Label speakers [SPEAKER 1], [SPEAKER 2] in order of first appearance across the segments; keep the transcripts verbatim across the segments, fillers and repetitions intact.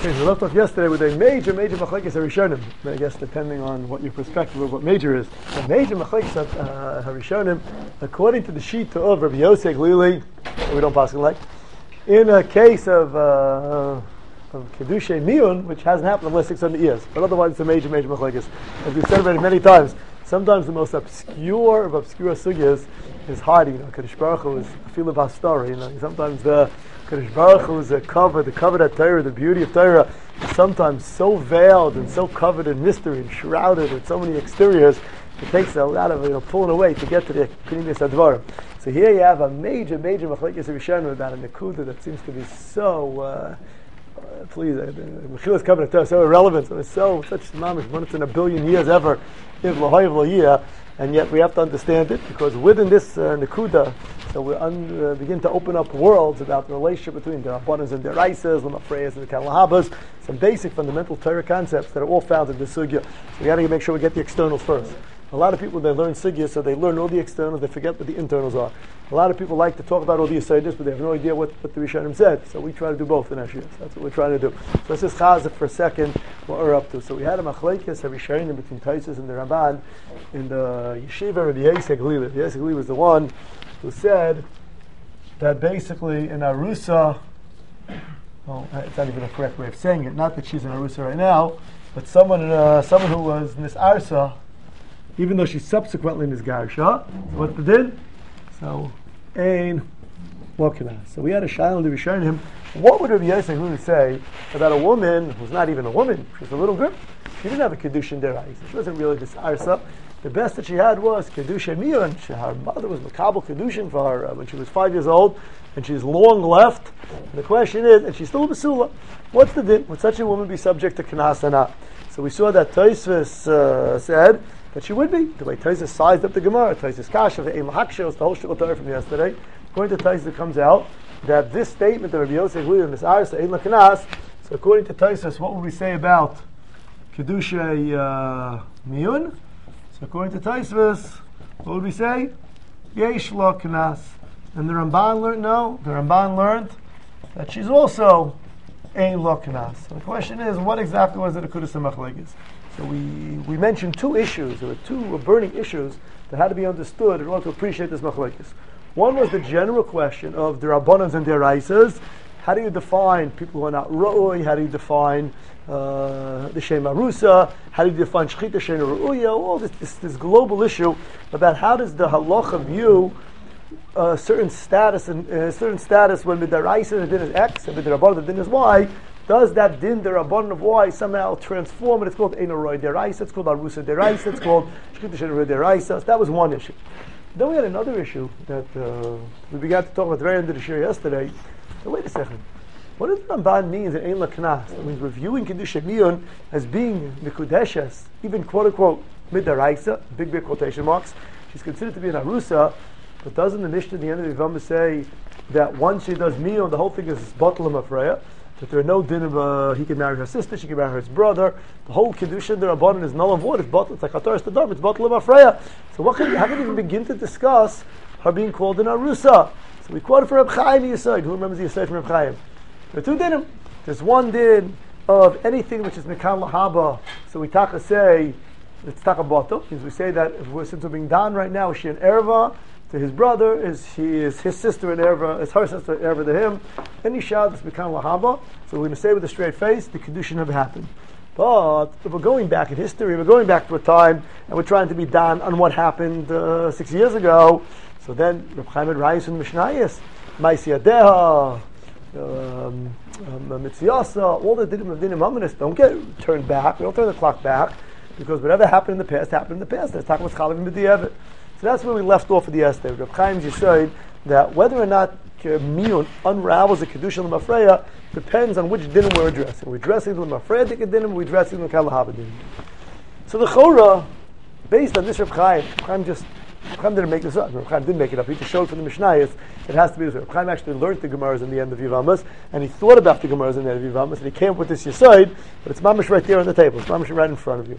[SPEAKER 1] Okay, so we left off yesterday with a major, major machlekes harishonim. I guess depending on what your perspective of what major is. The major machlekes uh, harishonim, according to the Shita of Rabbi Yosef Glili, we don't pass it like, in a case of uh, of kedushay miyun, which hasn't happened in the last six hundred years, but otherwise it's a major, major machlekes. As we've celebrated many times, sometimes the most obscure of obscure sugyas is hiding. You know, Kadosh Baruch Hu is a feel of our story. You know, sometimes the Kadosh Baruch Hu is a cover, the cover that Torah, the beauty of Torah, is sometimes so veiled and so covered in mystery and shrouded with so many exteriors, it takes a lot of, you know, pulling away to get to the Pnimis Advarim. So here you have a major, major machlekes harishonim about a nekuda that seems to be so, uh, uh, please, uh, Mechilas Kavanah Torah, so irrelevant, so it's so, such mamish, once in a billion years ever, if lahoy v'layiyah, and yet we have to understand it, because within this uh, nekuda, so we un, uh, begin to open up worlds about the relationship between the Rabbanans and the Raisas, the Mafreyas and the Kalahabas, some basic fundamental Torah concepts that are all found in the Sugya. So we got to make sure we get the externals first. A lot of people, they learn Sugya, so they learn all the externals, they forget what the internals are. A lot of people like to talk about all the Yisayidus, but they have no idea what, what the Rishonim said. So we try to do both in Ashiyas. That's what we're trying to do. So let's just chazak for a second what we're up to. So we had a machlekes harishonim between Taisus and the Ramban in the Yeshiva of Yosef Glili. Yosef Glili was the one who said that basically in Arusa, well, it's not even a correct way of saying it, not that she's in Arusa right now, but someone uh, someone who was in this Arsa, even though she's subsequently in this Garsha, so what's the din? So, Ein Lokina. So we had a Shail to be him. What would Rabbi Yosef Glili say about a woman who's not even a woman? She's a little girl. She didn't have a Kedushin Derais. She wasn't really this Arsa. The best that she had was Kedusha Miyun. Her mother was Makabel Kedushin for her uh, when she was five years old, and she's long left. And the question is, and she's still a Basula, what's the din? Would such a woman be subject to Knas or not? So we saw that Tosfos uh, said that she would be. The way Tosfos sized up the Gemara, Tosfos Kasha, the Ein Lahakshos, the whole Shul Torah from yesterday, according to Tosfos it comes out that this statement of Rabbi Yosef Glili in this Arsa, Ein Laknas, so according to Tosfos, what would we say about Kedusha uh, Miyun? According to Tosfos, what would we say? Yesh lo knas. And the Ramban learned, no, the Ramban learned that she's also ein lo knas. So the question is, what exactly was it a Kudas HaMachlekes? So we, we mentioned two issues, there were two burning issues that had to be understood in order to appreciate this Machlekes. One was the general question of the Rabbanans and their Raisas. How do you define people who are not Ra'oi? How do you define uh, the Shem Arusa? How do you define Shechita Shein Ru'uya? All this, this, this global issue about how does the halacha view a certain status and uh, certain status when Midaraisa the din is X and Midarabban the din is Y. Does that din the Rabban of Y somehow transform? And it's called Einaroi Deraisa. It's called Arusa Deraisa. It's called Shechita Shein Deraisa. That was one issue. Then we had another issue that uh, we began to talk about at the very end of the shir yesterday. So wait a second. What does the Ramban mean that Ein Laknas? That means reviewing Kedusha Miyun as being Mikudeshes, even quote unquote Midaraisa, big big quotation marks. She's considered to be an Arusa, but doesn't the Mishnah at the end of the Yevamah say that once she does Miyun, the whole thing is Batalim Afreya? That there are no din of uh, he can marry her sister, she can marry her brother. The whole Kedusha, the Rabbanan is null and void. It's bottle. It's like Hataras Tadam. It's Batalim Afreya. So what can you, how can you even begin to discuss her being called an Arusa? So we quoted from Reb Chaim Yisrael. Who remembers the Yisrael from Reb Chaim? There are two dinim. There's one din of anything which is Mekan Lahaba. So we taka say it's Takabato. Means we say that if we're, since we're being done right now, is she an erva to his brother? Is she is his sister an erva? Is her sister an erva to him? Any shad that's Mekan Lahaba. So we're going to say with a straight face, the Kedusha never happened. But if we're going back in history, we're going back to a time, and we're trying to be done on what happened uh, six years ago. So then, Reb Chaim had Rayis and Mishnayos, Maisi Adeha, um, um, Mitziyasa, all the dinim of dinim ominous don't get turned back. We don't turn the clock back because whatever happened in the past happened in the past. Let's talk about Chalav and B'di'evet. So that's where we left off at the yesterday. Reb Chaim decided that whether or not Miyun unravels the Kedusha L'Mafreya depends on which dinim we're addressing. We're addressing the L'Mafreya dinim, we're addressing the Kalahabah dinim. So the Chora, based on this Reb Chaim, Reb Chaim just Reb Chaim didn't make this up. Reb Chaim didn't make it up. He just showed from the Mishnayos it has to be this way. Reb Chaim actually learned the Gemaras in the end of Yivamas, and he thought about the Gemaras in the end of Yivamas, and he came up with this Yesod, but it's mamish right there on the table. It's mamish right in front of you.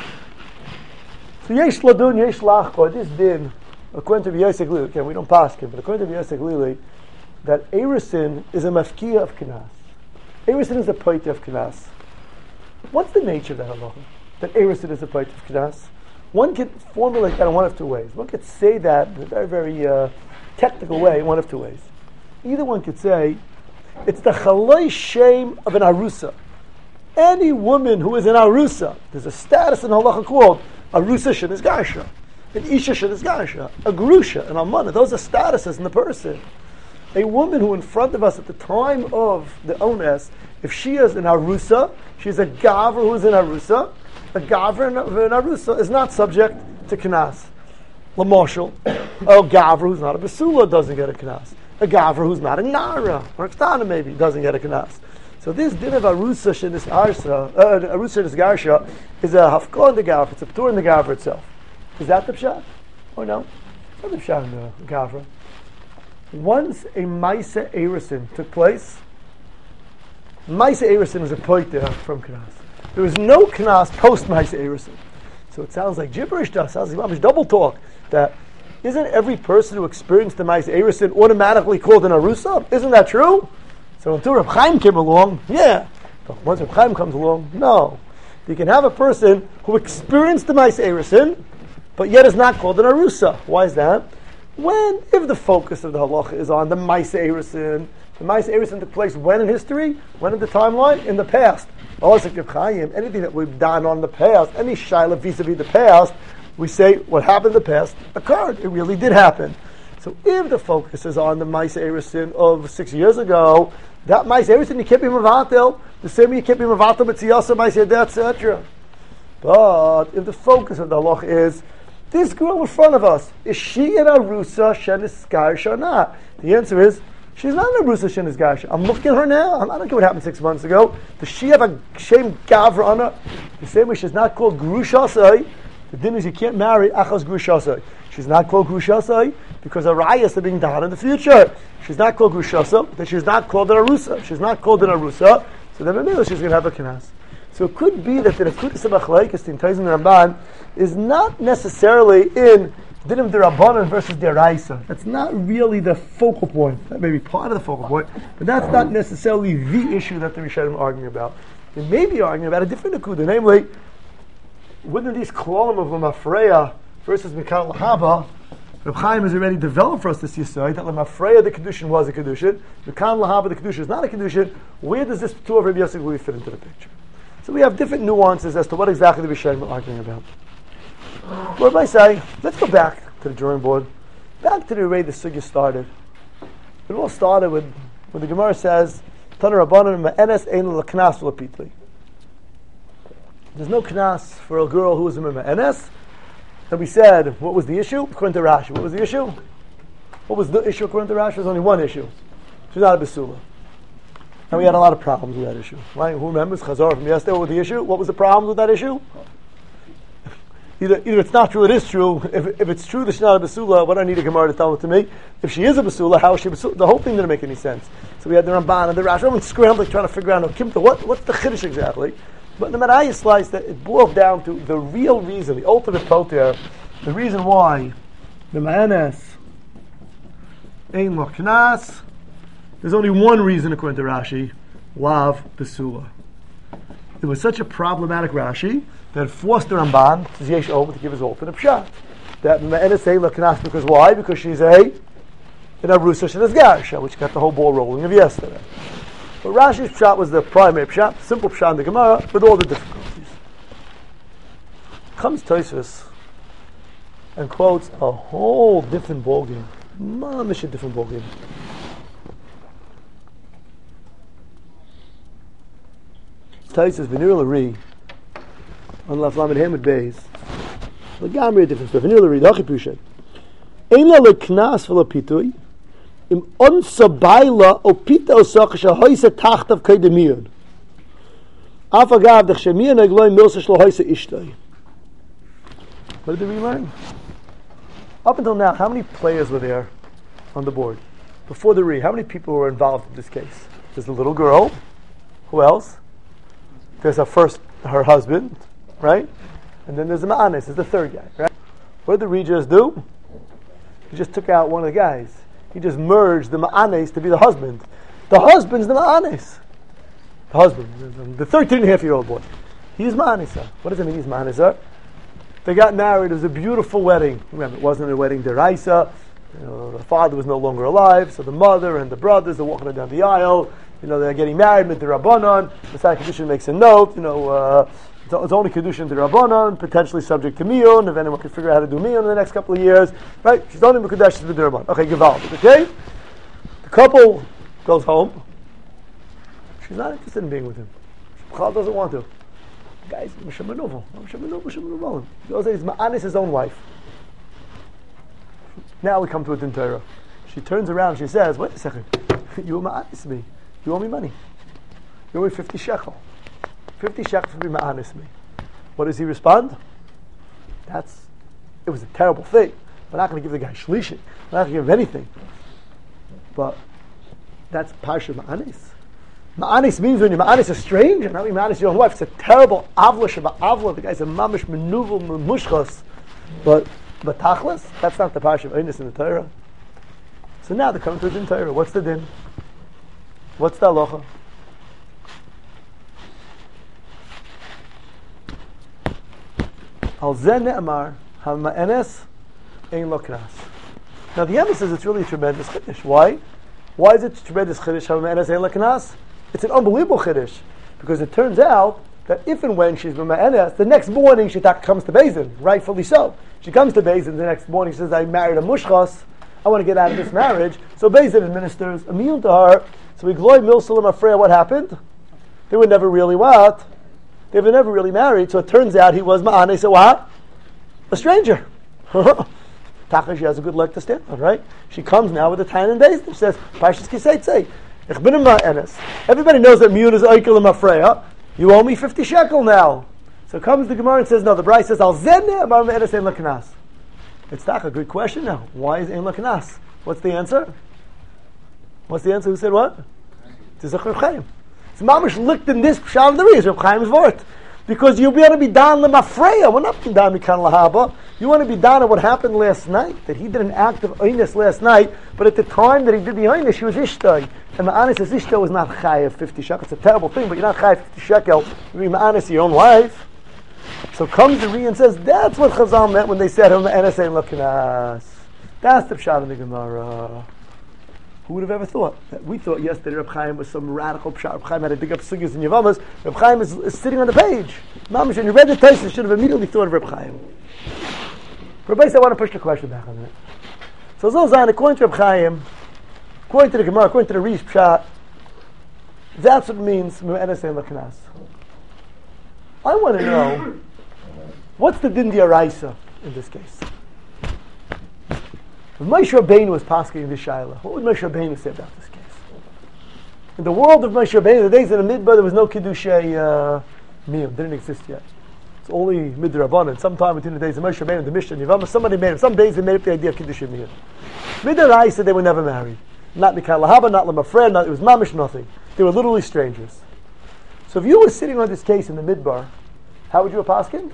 [SPEAKER 1] So Yesh Ladun, Yesh Lachko, this din, according to Yosef Glili, okay, we don't pass him, but according to Yosef Glili, that Erisin is a mafkiya of Kinas. Erusin is a poit of Knas. What's the nature of that halacha? That Erusin is a poit of Knas? One could formulate that in one of two ways. One could say that in a very, very uh, technical way in one of two ways. Either one could say, it's the chaloi shame of an arusa. Any woman who is an arusa, there's a status in halacha called arusa shenis garsha, an isha shenis garsha, a grusha, an almana. Those are statuses in the person. A woman who in front of us at the time of the ones, if she is an arusa, she's a gavra who is an arusa. A gavra of an arusa is not subject to knas. Lamoshel, a gavra who's not a basula doesn't get a knas. A gavra who's not a nara or a ktana maybe doesn't get a knas. So this din of arusa shenis arsa, uh, arusa shenis garsha, is a hafkah in the gavra. It's a ptur in the gavra itself. Is that the pshat? Or no? It's not the pshat in the gavra. Once a Maisa Erusin took place, Maisa Erusin was a poiter from Knas. There was no Knas post Maisa Erusin. So it sounds like gibberish to us. It sounds like double talk. That isn't every person who experienced the Maisa Erusin automatically called an Arusa? Isn't that true? So until Reb Chaim came along, yeah. But once Reb Chaim comes along, no. You can have a person who experienced the Maisa Erusin, but yet is not called an Arusa. Why is that? When, if the focus of the halacha is on the Maisa Erusin, the Maisa Erusin took place when in history? When in the timeline? In the past. Anything that we've done on the past, any shaila vis-a-vis the past, we say what happened in the past occurred. It really did happen. So if the focus is on the Maisa Erusin of six years ago, that Maisa Erusin you can't be mavatel, the same way you can't be mavatel mitziyasa, Maisa Yedeh, et cetera. But if the focus of the halacha is this girl in front of us, is she an arusa shenis garsha or not? The answer is, she's not an arusa shenis garsha. I'm looking at her now. I'm, I don't care what happened six months ago. Does she have a shem gavra on her? The same way she's not called grushasai. The din is you can't marry achas grushasai. She's not called grushasai because her rayas are being done in the future. She's not called grushasa, that she's not called an arusa. She's not called an arusa, so then maybe she's going to have a kinas. So it could be that the Nefkutis of Achlaikis in Taiz and Ramban is not necessarily in Dinim D'Rabbanan versus D'Oraisa. That's not really the focal point. That may be part of the focal point, but that's not necessarily the issue that the Rishonim are arguing about. They may be arguing about a different Nekuda, namely, within these Klolim of Lamafreya versus Mikal Lahaba, Reb Chaim has already developed for us this Yisai that Lamafreya the Kedushin was a Kedushin, Mikal Lahaba the Kedushin is not a Kedushin. Where does this two of Rabbi Yosef really fit into the picture? So we have different nuances as to what exactly the Rishonim are arguing about. What I say, let's go back to the drawing board, back to the way the sugya started. It all started with when the Gemara says, "Taner Rabbanan ma'enes ein l'knas v'lapitli." There's no knas for a girl who is a ma'enes. And we said, what was the issue? According to Rashi, what was the issue? What was the issue according to Rashi? There's only one issue. She's not a basula. And we had a lot of problems with that issue. Right? Who remembers Chazar from yesterday? What was the issue? What was the problem with that issue? Either, either it's not true, it is true. If, if it's true that she's not a basula, what do I need a Gemara to tell it to me? If she is a basula, how is she a basula? The whole thing didn't make any sense. So we had the Ramban and the Rashi. Everyone's scrambling trying to figure out, no, what, what's the Chiddush exactly? But no matter how you slice that, it boils down to the real reason, the ultimate poter, the reason why the Ma'anes Ein Lo Knas. There's only one reason according to Rashi, Lav Basula. It was such a problematic Rashi that it forced the Ramban, Yesh Over, to give his alternate pshat. That Ma'anes Ein Lo Knas, because why? Because she's a an Arusa Shenas Garsha, which got the whole ball rolling of yesterday. But Rashi's pshat was the primary pshat, the simple pshat in the Gemara, with all the difficulties. Comes Tosfos and quotes a whole different ballgame. Mamish a different ballgame. Tosfos Venir Lari on Laf Lamed Hamid Beis. Legamri a different stuff. Venir Lari, the Hachi Pushet. Ein la leknas v'lapitui im onsa baila opita osach shahoyse tachtav kaidemiyon. Afagav dech shemiyan agloy milsa shlohoyse ishtay. What did we learn? Up until now, how many players were there on the board? Before the re, how many people were involved in this case? There's the little girl. Who else? There's her first, her husband, right? And then there's the Ma'anis, is the third guy, right? What did the re just do? He just took out one of the guys. He just merged the Ma'anis to be the husband. The husband's the Ma'anis. the husband, the thirteen and a half year old boy. He's ma'anisa. What does it mean he's ma'anisa? They got married. It was a beautiful wedding. Remember, it wasn't a wedding deraisa. You know, the father was no longer alive, so the mother and the brothers are walking down the aisle. You know, they're getting married with the Rabbanon. The Masechet Kedushin makes a note. You know, uh, it's, it's only Kedushin to Rabbanon, potentially subject to Miyun, if anyone can figure out how to do Miyun in the next couple of years. Right? She's only Mekudesh to the Rabbanon. Okay, Gewalt. Okay? The couple goes home. She's not interested in being with him. Chal doesn't want to. Guys, Moshe Menovel. Moshe Menovel, Moshe Menovel. He goes, he's ma'anis his own wife. Now we come to a din Torah. She turns around, she says, wait a second, you ma'anis me. You owe me money. You owe me fifty shekel. fifty shekels to be ma'anis me. What does he respond? That's, it was a terrible thing. We're not going to give the guy shlishi. We're not going to give him anything. But that's parsha ma'anis. Ma'anis means when you're ma'anis a stranger, not when you're ma'anis your own wife. It's a terrible avla sheba avla. The guy's a mamish menuvel memushchas. But but tachlis, that's not the parsha of Einis in the Torah. So now they're coming to the din Torah. What's the din? What's the halacha? Al zen ne'amar ha-ma'enes ein lo knas. Now the Rebbe says it's really a tremendous chiddush. Why? Why is it a tremendous chiddush ha-ma'enes ein lo knas? It's an unbelievable chiddush because it turns out that if and when she's b'ma'enes, the next morning she comes to Beis Din, rightfully so. She comes to Beis Din the next morning. She says, "I married a mushchas. I want to get out of this marriage." So Beis Din administers a miyun to her. So we gloy milsalim afreya. What happened? They were never really what? They were never really married. So it turns out he was ma'anes a what? A stranger. Taka, she has a good leg to stand on, right? She comes now with a tan and Beis Din. She says, "Pashas kiseitzei, ich bin ma'anes." Everybody knows that miyun is oikel and afreya. You owe me fifty shekel now. So comes the Gemara and says, no, the Bryce says, Al zenne amar me'eres ein l'knas. It's tak, a good question now. Why is ein l'knas? What's the answer? What's the answer? Who said what? It's Reb Chaim. It's mamish looked in this pshat of the reason, Reb Chaim's vort. Because you'll be able to be down l'mafreya. We're not being down mikan lahaba. You want to be down at what happened last night, that he did an act of oynis last night, but at the time that he did the oynis, she was ishtay. And ma'anis as ishtay was not chayav fifty shekel. It's a terrible thing, but you're not chayav fifty shekel. You be ma'anis your own wife. So comes the Ri and says, that's what Chazal meant when they said, ma'anis ein l'knas. That's the pshat in the Gemara. Who would have ever thought? That we thought yesterday Reb Chaim was some radical pshat. Reb Chaim had to dig up sugyas and yavamas. Reb Chaim is, is sitting on the page. Mamish, when you read the text, you should have immediately thought of Reb Chaim. Rabbi said, I want to push the question back a minute. So Zolzan, according to Reb Chaim, according to the Gemara, according to the Rish pshat, that's what it means, Me'enes ein l'knas. I want to know, what's the din d'oraisa in this case? If Moshe Rabbeinu was pasking this shaila, what would Moshe Rabbeinu say about this case? In the world of Moshe Rabbeinu, the days in the midbar, there was no kiddushay uh, miyum, didn't exist yet. It's only midrabanan. Sometime between the days of Moshe Rabbeinu and the Mishnah and Yevamah, somebody made it. Some days they made up the idea of kiddushay miyum. Midoraisa, they were never married. Not mikal lahaba, not lamafred, not it was mamish, nothing. They were literally strangers. So if you were sitting on this case in the midbar, how would you have paskined?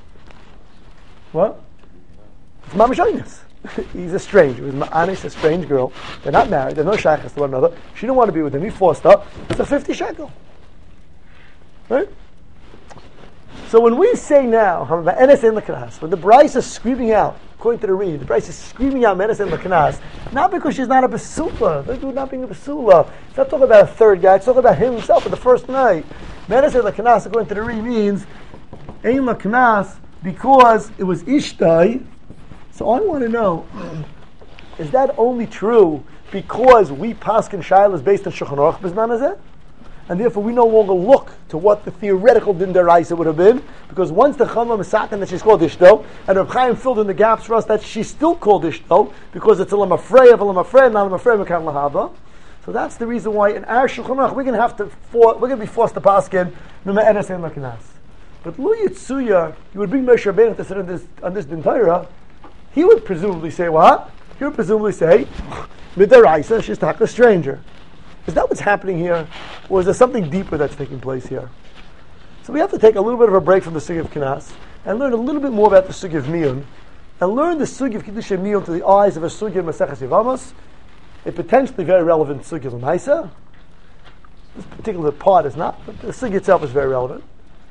[SPEAKER 1] What? It's mamish oynis. He's a stranger. He was ma'anis, a strange girl. They're not married. They're no shaykhs to one another. She didn't want to be with him. He forced her. It's a fifty shekel. Right? So when we say now, when the Bryce is screaming out, according to the read, the Bryce is screaming out menes and l'kanas, not because she's not a basula. They do not being a basula. It's not talking about a third guy. It's talking about him himself for the first night. Menes and l'kanas, according to the read, means ein l'kanas because it was ishtai. So I want to know, is that only true because we paskin shaylas based on Shulchan Aruch Bizman Hazeh? And therefore we no longer look to what the theoretical din deraisa would have been, because once the Chama Mesakin that she's called Ishto, and Reb Chaim filled in the gaps for us that she's still called Ishto, because it's a lamafrei of a lamafrei, not a lamafrei mekan lahava. So that's the reason why in our Shulchan Aruch we're going to have to, for, we're going to be forced to paskin Mima'enes ein l'knas. But Lu Yitzuya, you would bring Moshe Rabbeinu to sit on this on this din Torah. He would presumably say what? He would presumably say, Midaraisa, she's not a stranger. Is that what's happening here? Or is there something deeper that's taking place here? So we have to take a little bit of a break from the Sugi of Kinas and learn a little bit more about the Sugi of Miyun and learn the Sugi of Kiddush Miyun to the eyes of a Sugi of Maseches Yevamos, a potentially very relevant Sugi of L'maisa, This particular part is not, but the sugi itself is very relevant.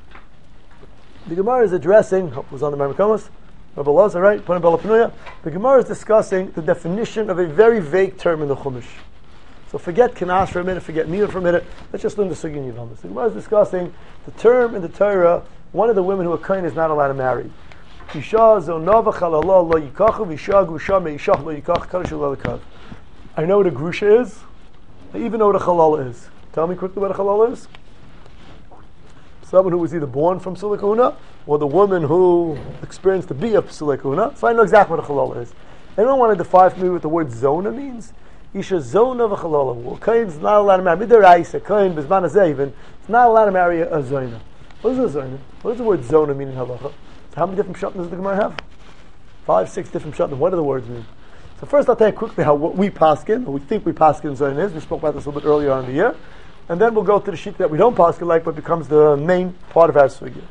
[SPEAKER 1] The Gemara is addressing, oh, was on the Marmakomos, Rabbi Loza, right? The Gemara is discussing the definition of a very vague term in the Chumash. So forget Kanas for a minute, forget Miyut for a minute. Let's just learn the Sugi in Yevamos. The Gemara is discussing the term in the Torah. One of the women who are kain is not allowed to marry. Isha zonava chalala lo yikachu v'isha grusha meishach lo yikach kadosh lo lekav. I know what a grusha is. I even know what a chalala is. Tell me quickly what a chalala is. Someone who was either born from Psula Kahuna or the woman who experienced the bia of Psula Kahuna. So I know exactly what a chalala is. Anyone want to define for me what the word zona means? Isha zona v'chalala. Well, kain is not allowed to marry. Midaraisa, kain bezman hazeh even, it's not allowed to marry a zona. What is a zona? What does the word zona mean in halacha? So how many different pshatim does the Gemara have? Five, six different pshatim. What do the words mean? So first I'll tell you quickly how what we paskin, or we think we paskin zona is. We spoke about this a little bit earlier on in the year. And then we'll go to the sheet that we don't paskin like, but becomes the main part of our sugya.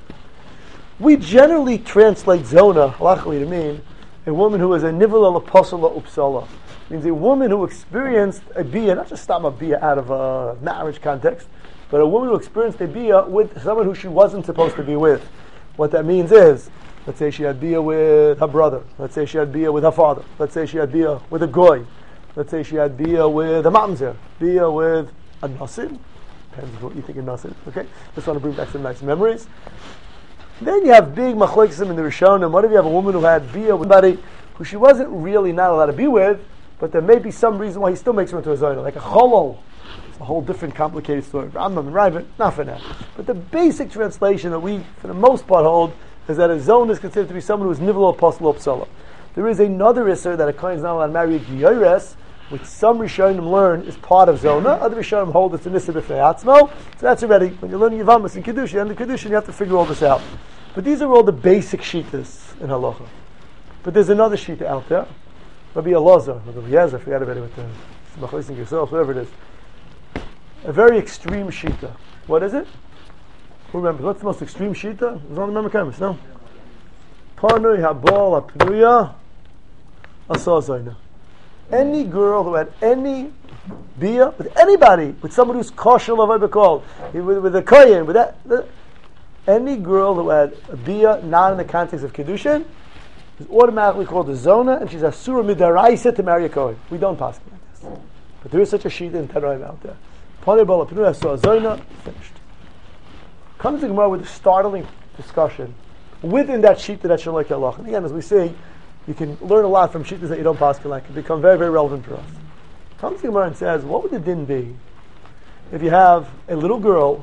[SPEAKER 1] We generally translate zona, halachically, to mean a woman who is a nivel apostle upsala. Means a woman who experienced a bia, not just stop a bia out of a marriage context, but a woman who experienced a bia with someone who she wasn't supposed to be with. What that means is, let's say she had bia with her brother. Let's say she had bia with her father. Let's say she had bia with a goy. Let's say she had bia with a mamzer. Bia with a nasid. Depends on what you think of nasid. Okay, just want to bring back some nice memories. Then you have big machlokes in the Rishonim. What if you have a woman who had bia with somebody who she wasn't really not allowed to be with, but there may be some reason why he still makes her into a zayna, like a cholol. It's a whole different complicated story. Rambam and Ravid, not for now. But the basic translation that we, for the most part, hold is that a zone is considered to be someone who is nivlo apostle psala. There is another isser that a kohen is not allowed to marry a giyores, which some Rishonim learn is part of zona. Other Rishonim hold it's a nissa b'fnei atzmo. So that's already, when you're learning Yevamos and Kedushin, and the Kedushin, you have to figure all this out. But these are all the basic shittas in halacha. But there's another shita out there. Rabbi Elazar, Rabbi Yezer, I forgot about it with the Machlising yourself, whoever it is. A very extreme shita. What is it? Who remembers? What's the most extreme shita? It was on the Memakamis, no? Panui habal apnuya asazayna. Any girl who had any bia with anybody, with someone who's kosher lavai b'kol, with, with a kohen, with that, the, any girl who had a bia not in the context of kedushin is automatically called a zona, and she's asura midaraisa to marry a kohen. We don't pass like this, but there is such a sheet in Tanoim out there. Panei bala pnuya saw zona, finished. Comes the Gemara with a startling discussion within that sheet that Shalai Halach. And again, as we say, you can learn a lot from sheetas that you don't pass like. It become very, very relevant for us. Comes the Gemara and says, what would the din be if you have a little girl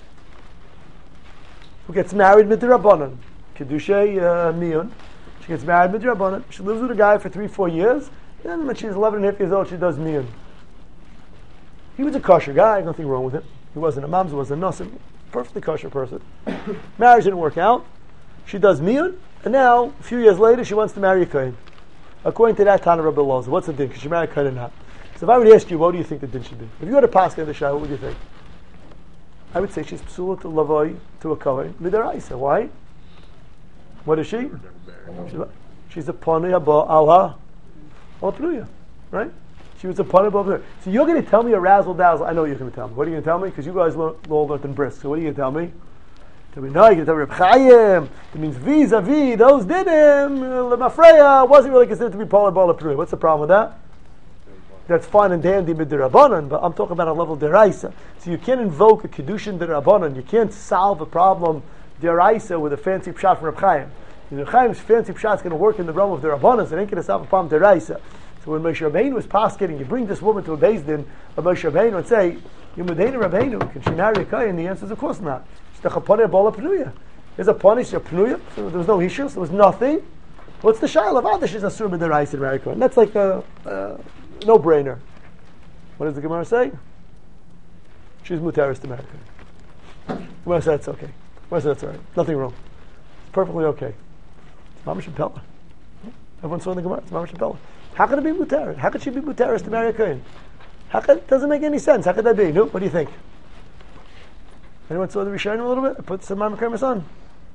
[SPEAKER 1] who gets married midrabanan, kedushay uh, miyun? She gets married midrabanan. She lives with a guy for three, four years. And then when she's eleven and a half years old, she does miyun. He was a kosher guy. Nothing wrong with him. He wasn't a mamzer, wasn't a nasim. Perfectly kosher person. Marriage didn't work out. She does miyun, and now a few years later she wants to marry a kohen. According to that Tana Rabbi Elazar, what's the din? Can she marry a kohen or not? So if I would ask you, what do you think the din should be? If you had a pascha in the shah, what would you think? I would say she's psula to lavoi to a kohen midaraisa. Why? What is she? She's, she's a pani haba alha al pnuya, right? She was a part of her. So you're going to tell me a razzle dazzle. I know what you're going to tell me. What are you going to tell me? Because you guys all learned in brisk. So what are you going to tell me? Tell me, no, you're going to tell me Reb Chaim. It means vis-a-vis, those did him. Lemafreya wasn't really considered to be Paul Bala Pruya. What's the problem with that? That's fine and dandy with the Rabbanan, but I'm talking about a level deraisa. So you can't invoke a Kedushin de Rabbanan. You can't solve a problem deraisa with a fancy pshat from Reb Chaim. Reb Chaim's fancy pshat is going to work in the realm of the Rabbanan. It ain't going to solve a problem deraisa. So when Moshe Rabbeinu was pasketing, you bring this woman to a Beis Din of Moshe Rabbeinu and say, Yemudena Rabbeinu, can she marry a kohen? The answer is of course not. She's the chaponeh bola pnuya. There's a punish, a pnuya. So there was no issues. There was nothing. What's the shayla of Adash? She's a surah b'deraisa to marry a kohen. That's like a, a no-brainer. What does the Gemara say? She's muteris to marry a kohen. Gemara said it's okay. Gemara said that's all right. Nothing wrong. It's perfectly okay. It's mamash and pella. Everyone saw in the Gemara. It's mamash and pella. How could it be muteris? How could she be muteris to marry a kohen? How could, it doesn't make any sense. How could that be? No? What do you think? Anyone saw the Rishonim a little bit? I put some Mamakramis on.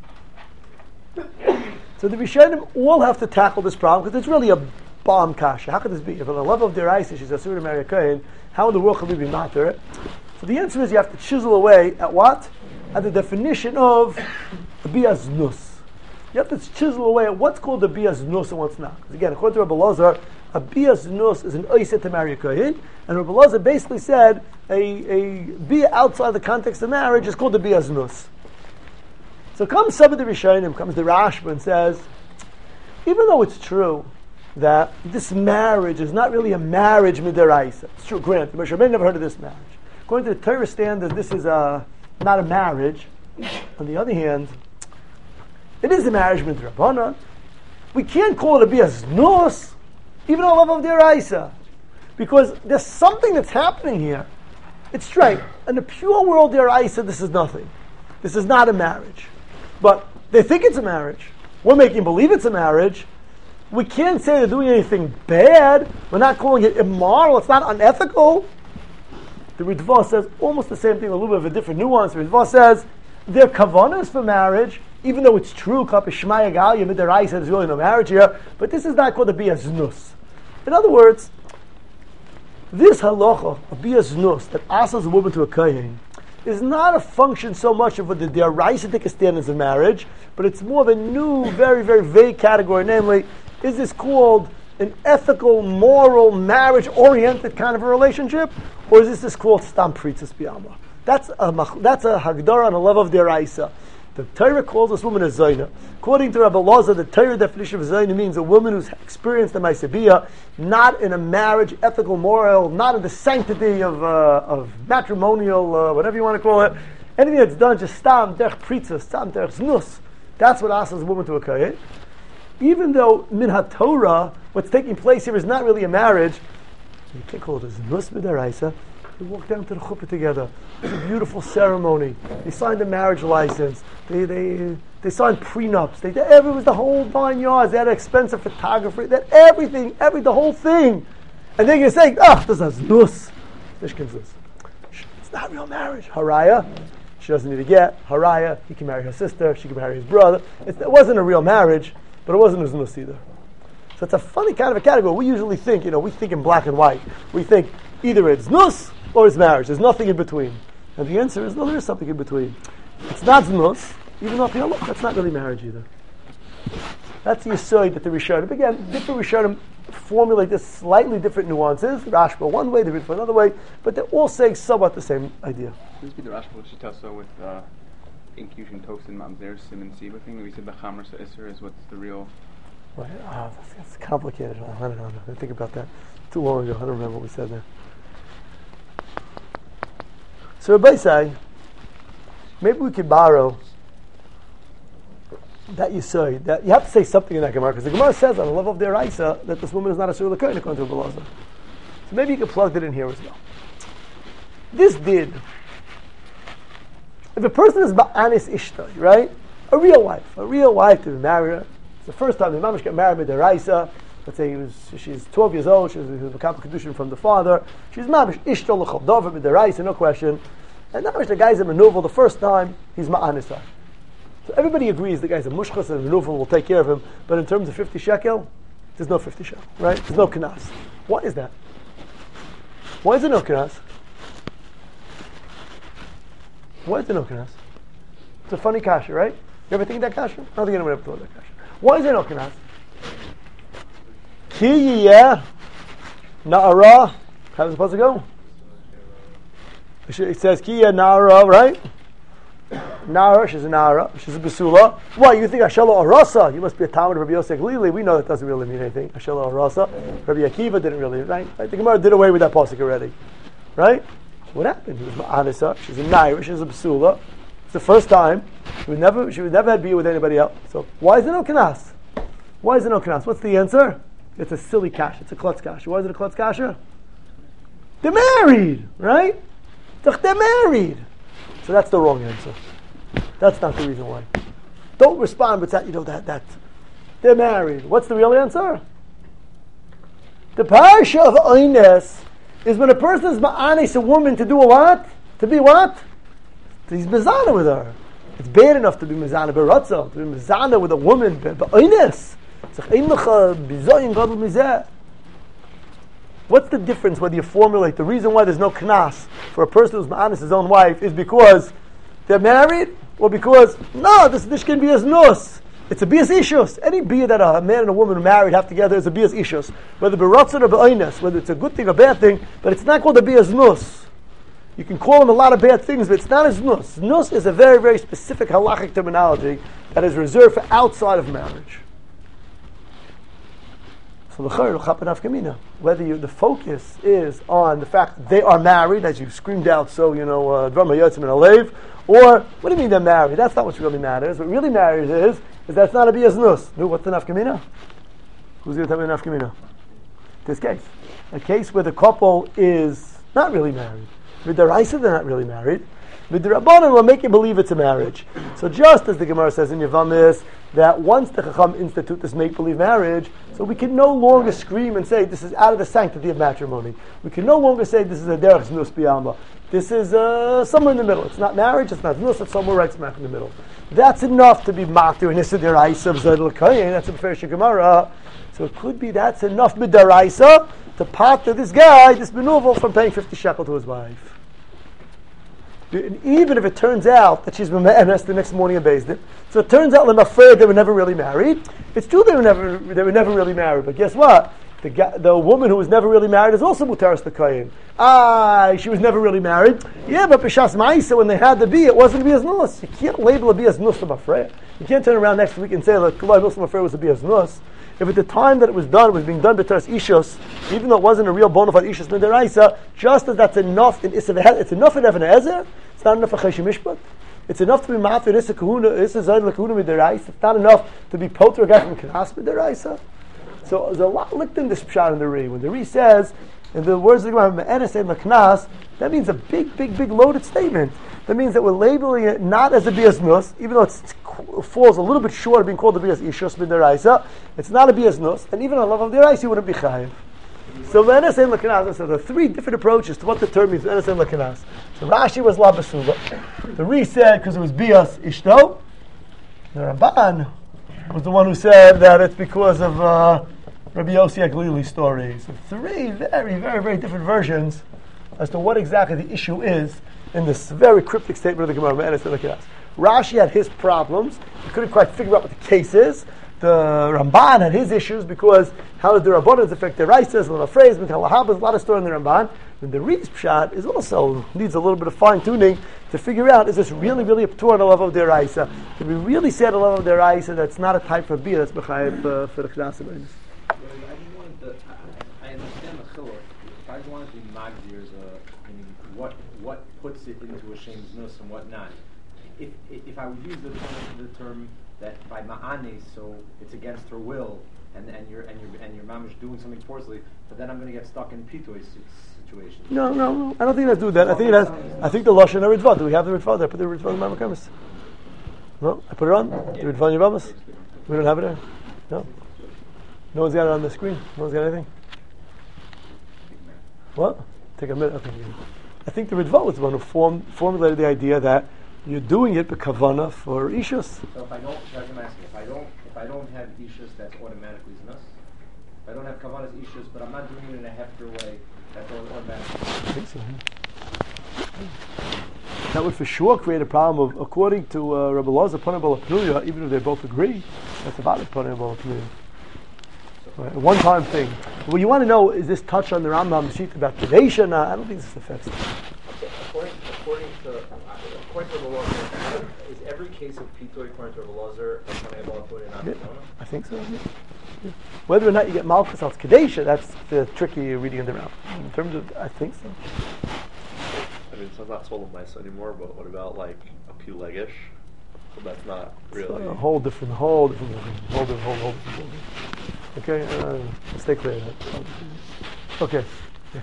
[SPEAKER 1] So the Rishonim all have to tackle this problem because it's really a bomb kasha. How could this be? If on the level of deraisa she's asur to marry a kohen, how in the world could we be matter it? So the answer is you have to chisel away at what? At the definition of a bias nus. You have to chisel away at what's called a bias nus and what's not. Because again, according to Rabbi Lazar, a bias nus is an oiseh to marry a kohen, and Rabbi Lazar basically said a a bia outside the context of marriage is called a bias nus. So comes some of the Rishonim, comes the Rashba and says, even though it's true that this marriage is not really a marriage midaraisa, it's true, granted, Moshe Rabbeinu never heard of this marriage. According to the Torah standard, this is a, not a marriage. On the other hand, it is a marriage midrabbanan. We can't call it a bias nus, even though love of deraisa, because there's something that's happening here. It's straight. In the pure world deraisa, this is nothing. This is not a marriage. But they think it's a marriage. We're making believe it's a marriage. We can't say they're doing anything bad. We're not calling it immoral. It's not unethical. The Ritva says almost the same thing, a little bit of a different nuance. The Ritva says their kavanas for marriage, even though it's true, kapishmaya galya midaraisa, there's really no marriage here, but this is not called a bias nus. In other words, this halacha of bias nus that asks a woman to a kohen is not a function so much of the deraisitic standards of marriage, but it's more of a new, very, very vague category. Namely, is this called an ethical, moral, marriage-oriented kind of a relationship, or is this just called stam pritzas biyama? That's a that's a hagdara on a level of deraisa. The Torah calls this woman a zayna. According to Rabbi Lazar, the Torah definition of zayna means a woman who's experienced the ma'aseh, not in a marriage, ethical, moral, not in the sanctity of uh, of matrimonial, uh, whatever you want to call it. Anything that's done just stam derech pritzas, stam derech znus. That's what asks a woman to a kohen. Even though min haTorah, what's taking place here is not really a marriage, you can't call it a znus b'daraisa. They walk down to the chuppah together. It's a beautiful ceremony. They signed a marriage license. They they they signed prenups. They did every, it was the whole nine yards. They had an expensive photographer. They had everything, every the whole thing. And then you're saying, ah, oh, this is znus. It's not real marriage. Haraya, she doesn't need to get. Haraya, he can marry her sister. She can marry his brother. It's, it wasn't a real marriage, but it wasn't a znus either. So it's a funny kind of a category. We usually think, you know, we think in black and white. We think either it's znus or it's marriage. There's nothing in between. And the answer is, no, there is something in between. It's not znus, even though you know, look, that's not really marriage either. That's the yisoid that the Rishonim, again, different Rishonim formulate this slightly different nuances. Rashba one way, the Ritva another way, but they're all saying somewhat the same idea.
[SPEAKER 2] This be the Rashba Shitasa with uh, infusion toast and mamzer sim and siba thing. We said the chamer isser is what's the real.
[SPEAKER 1] Right. Oh, that's, that's complicated. I don't know. I didn't think about that too long ago. I don't remember what we said there. So Rabbi say, maybe we could borrow that you say that you have to say something in that Gemara, because the Gemara says on the level of their Isa that this woman is not a Surah L'Kohen according to Rabbi Lazar. So maybe you could plug that in here as well. This did. If a person is ba'anis ishtai, right? A real wife, a real wife to be married. It's the first time the mamash got married with their Isa. Let's say he was, she's twelve years old, she's a couple kedushin from the father. She's mamish ishtal l'chavdova with the rice, no question. And now the guy's a maneuver the first time, he's ma'anisah. So everybody agrees the guy's a mushchas and a maneuver will take care of him. But in terms of fifty shekel, there's no fifty shekel, right? There's no kanas. What is that? Why is there no kanas? Why is there no kanas? It's a funny kasha, right? You ever think of that kasha? I don't think anyone ever thought of that kasha. Why is there no kanas? Ki yiyeh na'ara. How's it supposed to go? It says ki yiyeh na'ara, right? Na'ara, she's a na'ara, she's a basula. What, you think Ashelo Arasa? You must be a Talmud of Rabbi Yosef Glili. We know that doesn't really mean anything. Ashelo Arasa. Rabbi Akiva didn't really, right? right? The Gemara did away with that pasuk already. Right? What happened? He was ma'anisa, she's a na'ara, she's a basula. It's the first time. She would never, she would never had beer with anybody else. So why is there no kanas? Why is there no kanas? What's the answer? It's a silly kasha. It's a klutz kasha. Why is it a klutz kasha? They're married, right? They're married. So that's the wrong answer. That's not the reason why. Don't respond with that, you know, that, that. They're married. What's the real answer? The parasha of Oines is when a person is ma'anis a woman to do a what? To be what? He's mezana with her. It's bad enough to be mezana beratzah, to be mezana with a woman, but Oines. What's the difference whether you formulate the reason why there's no knas for a person who's ma'anis his own wife is because they're married, or because, no, this this can be as nus. It's a bias ishus. Any bia that a man and a woman are married have together is a bias ishus. Whether beratzon or be'oines, whether it's a good thing or bad thing, but it's not called a bias nus. You can call them a lot of bad things, but it's not as nus. Nus is a very, very specific halachic terminology that is reserved for outside of marriage. So the whether you, the focus is on the fact that they are married, as you screamed out, so you know, Dvar Mayotzim and Alev, or what do you mean they're married? That's not what really matters. What really matters is is that it's not a bias nus. No, what's the nafkamina? Who's going to tell me the nafkamina? This case, a case where the couple is not really married. With the Raisa, they're not really married. With the Rabbanan, will make you believe it's a marriage. So just as the Gemara says in Yavamis, that once the Chacham institute this make-believe marriage, so we can no longer scream and say this is out of the sanctity of matrimony. We can no longer say this is a derech znus biyama. This is uh, somewhere in the middle. It's not marriage, it's not znus, it's somewhere right smack in the middle. That's enough to be matir nisa deraisa of Zedel Kayin. That's a Meferish Gemara. So it could be that's enough midaraisa to pater this guy, this benuvel, from paying fifty shekel to his wife. And even if it turns out that she's me'emes the next morning in Beis Din, so it turns out lemafred they were never really married. It's true they were never they were never really married, but guess what? The guy, the woman who was never really married is also mutaris the kayin. Ah, she was never really married. Yeah, but b'shas ma'isa when they had the bia, it wasn't a bias nus. You can't label a bias nus lemafred. You can't turn around next week and say that kulai nus lemafred was a bias nus. If at the time that it was done, it was being done b'teres ishus, even though it wasn't a real bona fide ishus midaraisa, just as that's enough in Issa, it's enough in Even Ezer, it's not enough for Cheshim Mishpat. It's enough to be ma'afir Issa Kahuna, Issa Zayd L'Kahuna midaraisa. It's not enough to be poter a guy from Knas midaraisa. So there's a lot licked in this pshat in the Ri. When the Ri says, in the words of the Gemara, Me'enes and L'Knas, that means a big, big, big loaded statement. That means that we're labeling it not as a bias nus, even though it's, it falls a little bit short of being called a bias ishus midaraisa. It's not a bias nus, and even on the level of the deraisa, you wouldn't be chayiv. So the Enes and L'Kanas, so there are three different approaches to what the term means. Enes and L'Kanas. So Rashi was la basuva. The Ri said because it was bias ishto. The Ramban was the one who said that it's because of uh, Rabbi Yossi Aglili's story. So three very, very, very different versions as to what exactly the issue is in this very cryptic statement of the Gemara. Rashi had his problems. He couldn't quite figure out what the case is. The Ramban had his issues because how does the Rabbanan affect the Raisas, a little phrase, a lot of story in the Ramban. And the Ri's pshat is also needs a little bit of fine tuning to figure out, is this really, really a p'tur on the level of the Raisa? Did we really say at the level of the Raisa that's not a type of beer that's b'chayev uh, for the Knesset?
[SPEAKER 3] I understand the chiluk. If I wanted to be magzir, I mean, what what puts it into a shame's nus and what not? If if I would use the term, the term that by ma'anes, so it's against her will, and and you're and you're and your mom is doing something forcibly, but then I'm going to get stuck in pitoy situation.
[SPEAKER 1] No, no, no. I don't think that's do that. I think it has. I think the lashon or ritva. Do we have the ritva there? Put the ritva in my makamis. No, I put it on. The ritva in your mamas. We don't have it there. No. No one's got it on the screen. No one's got anything. What? Take a minute. Okay. I think the Ritva was the one who formed, formulated the idea that you're doing it b'kavana for ishus.
[SPEAKER 3] So if I don't, that's what I'm asking. If I don't, if I don't have ishus, that's automatically znus. If I don't have kavanas ishus, but I'm not doing it in a hefker way, that's automatically.
[SPEAKER 1] I think so. Yeah. That would for sure create a problem of, according to uh, Rabbi Loza, Panabal Apnuya, even if they both agree, that's a valid Panabal Apnuya. Right, a one-time thing. What you want to know is this touch on the Rambam sheet about Kedesha? No, I don't think this affects it.
[SPEAKER 4] According, according to uh, according to Rabbi Lozer, is every case of Pitoy according to Rabbi Lozer a Panei Balapun and not
[SPEAKER 1] yeah,
[SPEAKER 4] Ramona?
[SPEAKER 1] I think so. Yeah. Yeah. Whether or not you get Malchus al Kedesha, that's the tricky reading in the Rambam. In terms of, I think so.
[SPEAKER 5] I mean, so it's not sold nice anymore. But what about like a Pulegish? So that's not really
[SPEAKER 1] a whole different, whole different, whole different, whole, whole different. Okay, uh, stay clear. Okay. Yeah.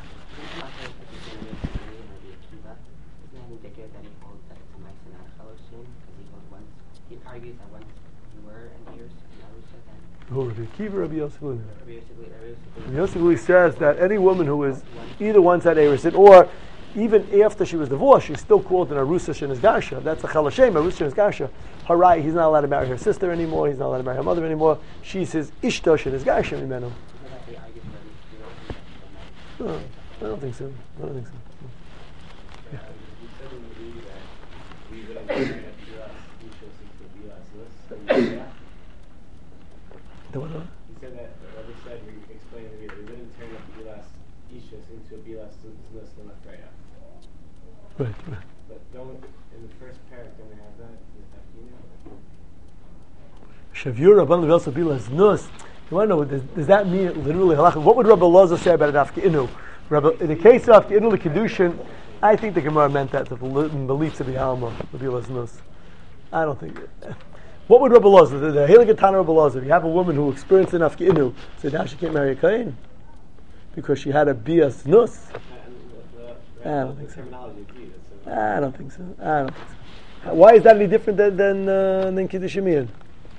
[SPEAKER 1] Who, Rabbi Akiva or Rabbi Yosef Glili? Rabbi Yosef Glili says that any woman who is either once had Eresin or even after she was divorced, she's still called an Arusa Shenis Garsha. That's a Chalashem, Arusa Shenis Garsha. Harai, he's not allowed to marry her sister anymore, he's not allowed to marry her mother anymore. She's his Ishto Shenis Garsha Mimenu. No, I don't think so. I don't think so.
[SPEAKER 6] Yeah. You said in the reading that we wouldn't turn a bilas ishus into a bilas nus. So you said that?
[SPEAKER 1] The what?
[SPEAKER 6] You said that, what we said, we explained in the reading, we wouldn't turn a bilas ishus into a bilas nus lemafreya.
[SPEAKER 1] Right, right.
[SPEAKER 6] But don't, in the first parak, don't we have that?
[SPEAKER 1] Shavura Rabban Levelsa Bilas Nus. You want to know, does, does that mean literally halacha? What would Rabbi Loza say about an Afki Inu? In the case of Afki Inu, the Kedushin, I think the Gemara meant that to Melitza B'Alma, Bilas Nus. I don't think it. What would Rabbi Loza, the, the Heligatana Rabbi Loza, if you have a woman who experienced an Afki Inu, so now she can't marry a Kain? Because she had a Bias Nus? I don't think so. I don't think so. I don't think so. Why is that any different than than, uh, than Kiddush Yemiyah?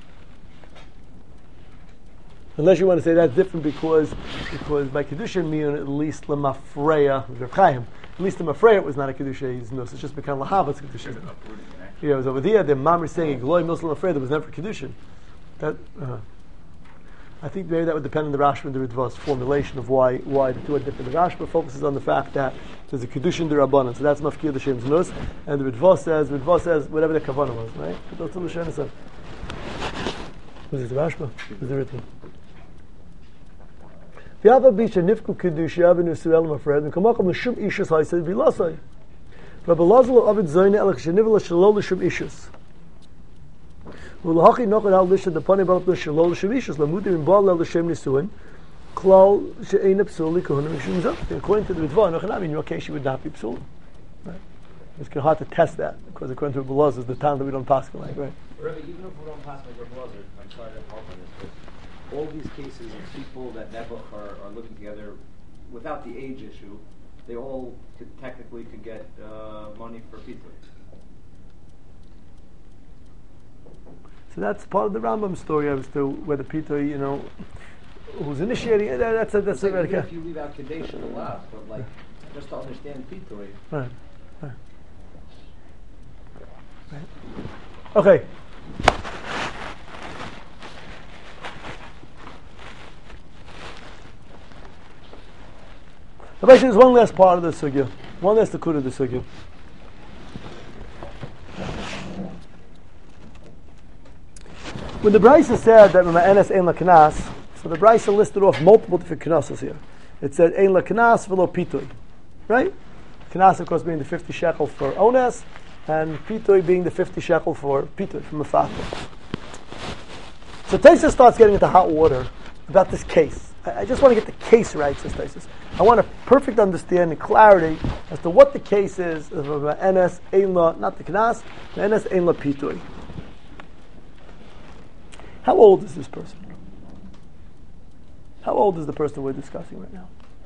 [SPEAKER 1] Unless you want to say that's different because because by Kiddush Yemiyah at least Lemafreya, at least Lemafreya it was not a Kiddush Yemiyah, it's just become Lahavat's Kiddush Yemiyah. Yeah, it was over there. The Mamre saying Gloy Muslim Lemafreya there was never Kiddush. That uh, I think maybe that would depend on the Rashba and the Ritva's formulation of why why the two are different. The Rashba focuses on the fact that there's a Kedushin in the Rabbanan, so that's Mafkir the Shem's Nus, and the Ritva says, Ritva says whatever the Kavanah was, right? That's what the Shana said. Was it the Rashba? Was it the Ritva? The other Bisha Nifku Kedusha Avinu Suel Mafred, and Kamakam Lashum Ishus I said Bilasai. Rabbi Lazal Avid Zaina Elach Shenivla Shalol Lashum Ishus. Ulahaki Nokad Al Lisha the Pani Balat Shalol Lashum Ishus, Lamudim in Baal Lashem Nisuin. Klal she'ein psuli kohuna mishum zot. According to the Ritva, Nochanami, in your case, she would not be psuli. Right? It's kind of hard to test that because according to Belaz is the time that we don't pass like, right?
[SPEAKER 4] Rabbi, even if we don't pass like Belaz, I'm sorry to harp on this, but all these cases of people that never are, are looking together without the age issue, they all could, technically could get uh, money for pizza.
[SPEAKER 1] So that's part of the Rambam story as to whether Peter, you know, who's initiating it. That's a, that's
[SPEAKER 4] like
[SPEAKER 1] a,
[SPEAKER 4] even if you leave out Kadesh a lot, but like just to understand Pitoi.
[SPEAKER 1] Right. Right. Right. Okay. The question is one last part of the sugya. One last the of the sugya. When the Brisa said that Ma'anas Ein Laknas, so the Brisa listed off multiple different knasos here. It said Ein Laknas v'lo Pitoi, right? Knas, of course, being the fifty shekel for ones, and Pitoi being the fifty shekel for Pitoi, from Mefata. So Taisus starts getting into hot water about this case. I, I just want to get the case right, says Taisus. I want a perfect understanding, clarity as to what the case is of Ma'anas Ein La, not the Knas, Ma'anas Ein La Pitoi. How old is this person? How old is the person we're discussing right now?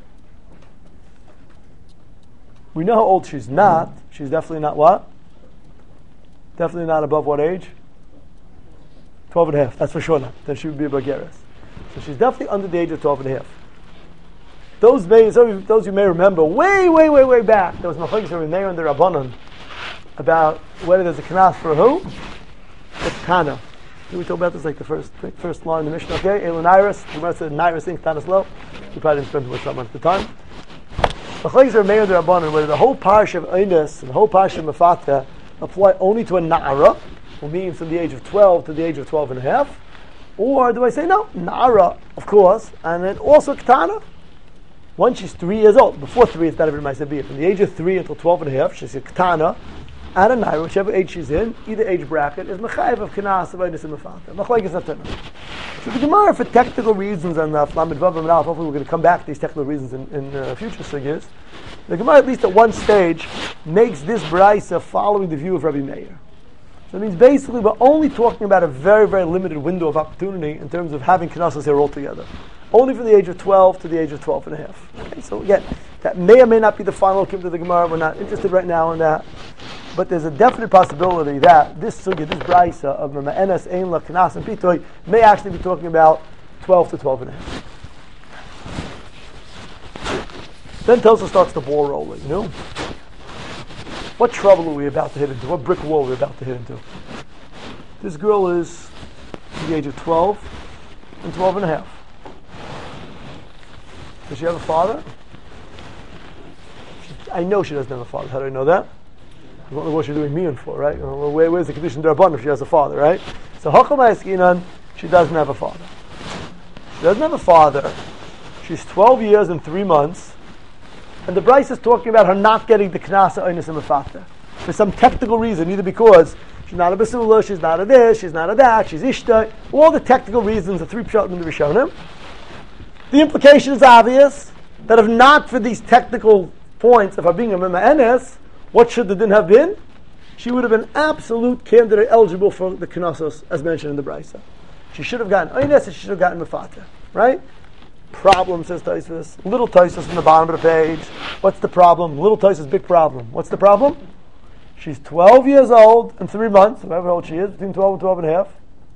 [SPEAKER 1] We know how old she's not. She's definitely not what? Definitely not above what age? twelve and a half. That's for sure not. Then she would be a Bageres. So she's definitely under the age of twelve and a half. Those may, those you may remember, way, way, way, way back, there was Machagis over there under Rabbanon about whether there's a Knas for who? It's Tana. We talked about this like the first first line in the Mishnah. Okay, Elon Iris. The Gemara said Iris thinks Tanis low. We probably didn't spend too much time on it at the time. The Chayes are made under Rabbanon, whether the whole parish of Einis and the whole parish of Mefata apply only to a Na'ara, who means from the age of twelve to the age of twelve and a half, or do I say no, Na'ara, of course, and then also Ketana. Once she's three years old, before three it's not even my Sabiyah. From the age of three until twelve and a half, she's a Ketana. And a Naira, whichever age she's in, either age bracket, is Mechayev of Kenas of Einis and Mefata. Machlaik is not Tana. So the Gemara, for technical reasons, and uh, Flamed Vav and Alf, hopefully we're going to come back to these technical reasons in, in uh, future sugyas. The Gemara, at least at one stage, makes this Braisa following the view of Rabbi Meir. So it means basically we're only talking about a very, very limited window of opportunity in terms of having Kenasas here altogether. Only from the age of twelve to the age of twelve and a half. Okay, so again, that may or may not be the final kim to the Gemara. We're not interested right now in that. But there's a definite possibility that this sugya, this brisa of Ma'anas Ein La Knas and Pitoi may actually be talking about twelve to twelve and a half. Then Tosa starts the ball rolling, you know? What trouble are we about to hit into? What brick wall are we about to hit into? This girl is the age of twelve and twelve and a half. Does she have a father? I know she doesn't have a father. How do I know that? I don't know what she's doing miyun for, right? Well, where, where's the condition d'Rabbanan if she has a father, right? So Hacham Eskinan, she doesn't have a father. She doesn't have a father. She's twelve years and three months, and the Bryce is talking about her not getting the Knasa Einis and Mefata for some technical reason, either because she's not a Basula, she's not a this, she's not a that, she's Ishta, all the technical reasons, the three Pshat in the Rishonim. The implication is obvious that if not for these technical points of her being a Mima'enes, what should the din have been? She would have been absolute candidate eligible for the Knessos, as mentioned in the Brisa. She should have gotten Einis and she should have gotten Mefata, right? Problem, says Tosfos. Little Tosfos from the bottom of the page. What's the problem? Little Tosfos, big problem. What's the problem? She's twelve years old and three months, however old she is, between twelve and twelve and a half.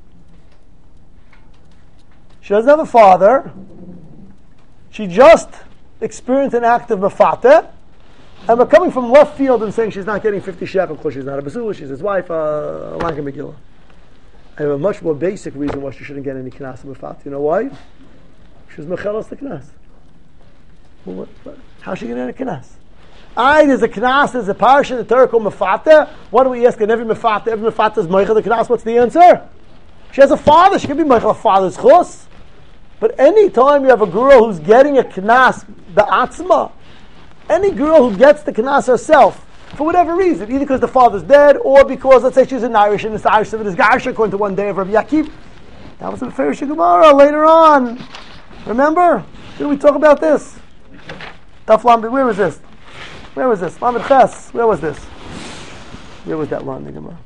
[SPEAKER 1] She doesn't have a father. She just experienced an act of Mefata. And we're coming from left field and saying she's not getting fifty shekel because she's not a basula, she's his wife, uh, Lanka Megillah. I have a much more basic reason why she shouldn't get any knas and mefat. You know why? She was mechelas the knas. Well, what, what, how's she going to get a knas? I, there's a knas, there's a parsha in the Torah called mefata. What do we ask in every mefata? Every mefata is meichel the knas. What's the answer? She has a father. She can be meichel a father's chus. But any time you have a girl who's getting a knas, the atzma, any girl who gets the knas herself, for whatever reason, either because the father's dead, or because, let's say, she's an Irish, and it's Irish of his Garsha, according to one day of Rabbi Yaakov. That was a Farish Gemara later on. Remember? Did we talk about this? Daf Lambi, where was this? Where was this? Lamed Ches, where was this? Where was that line, the Gemara?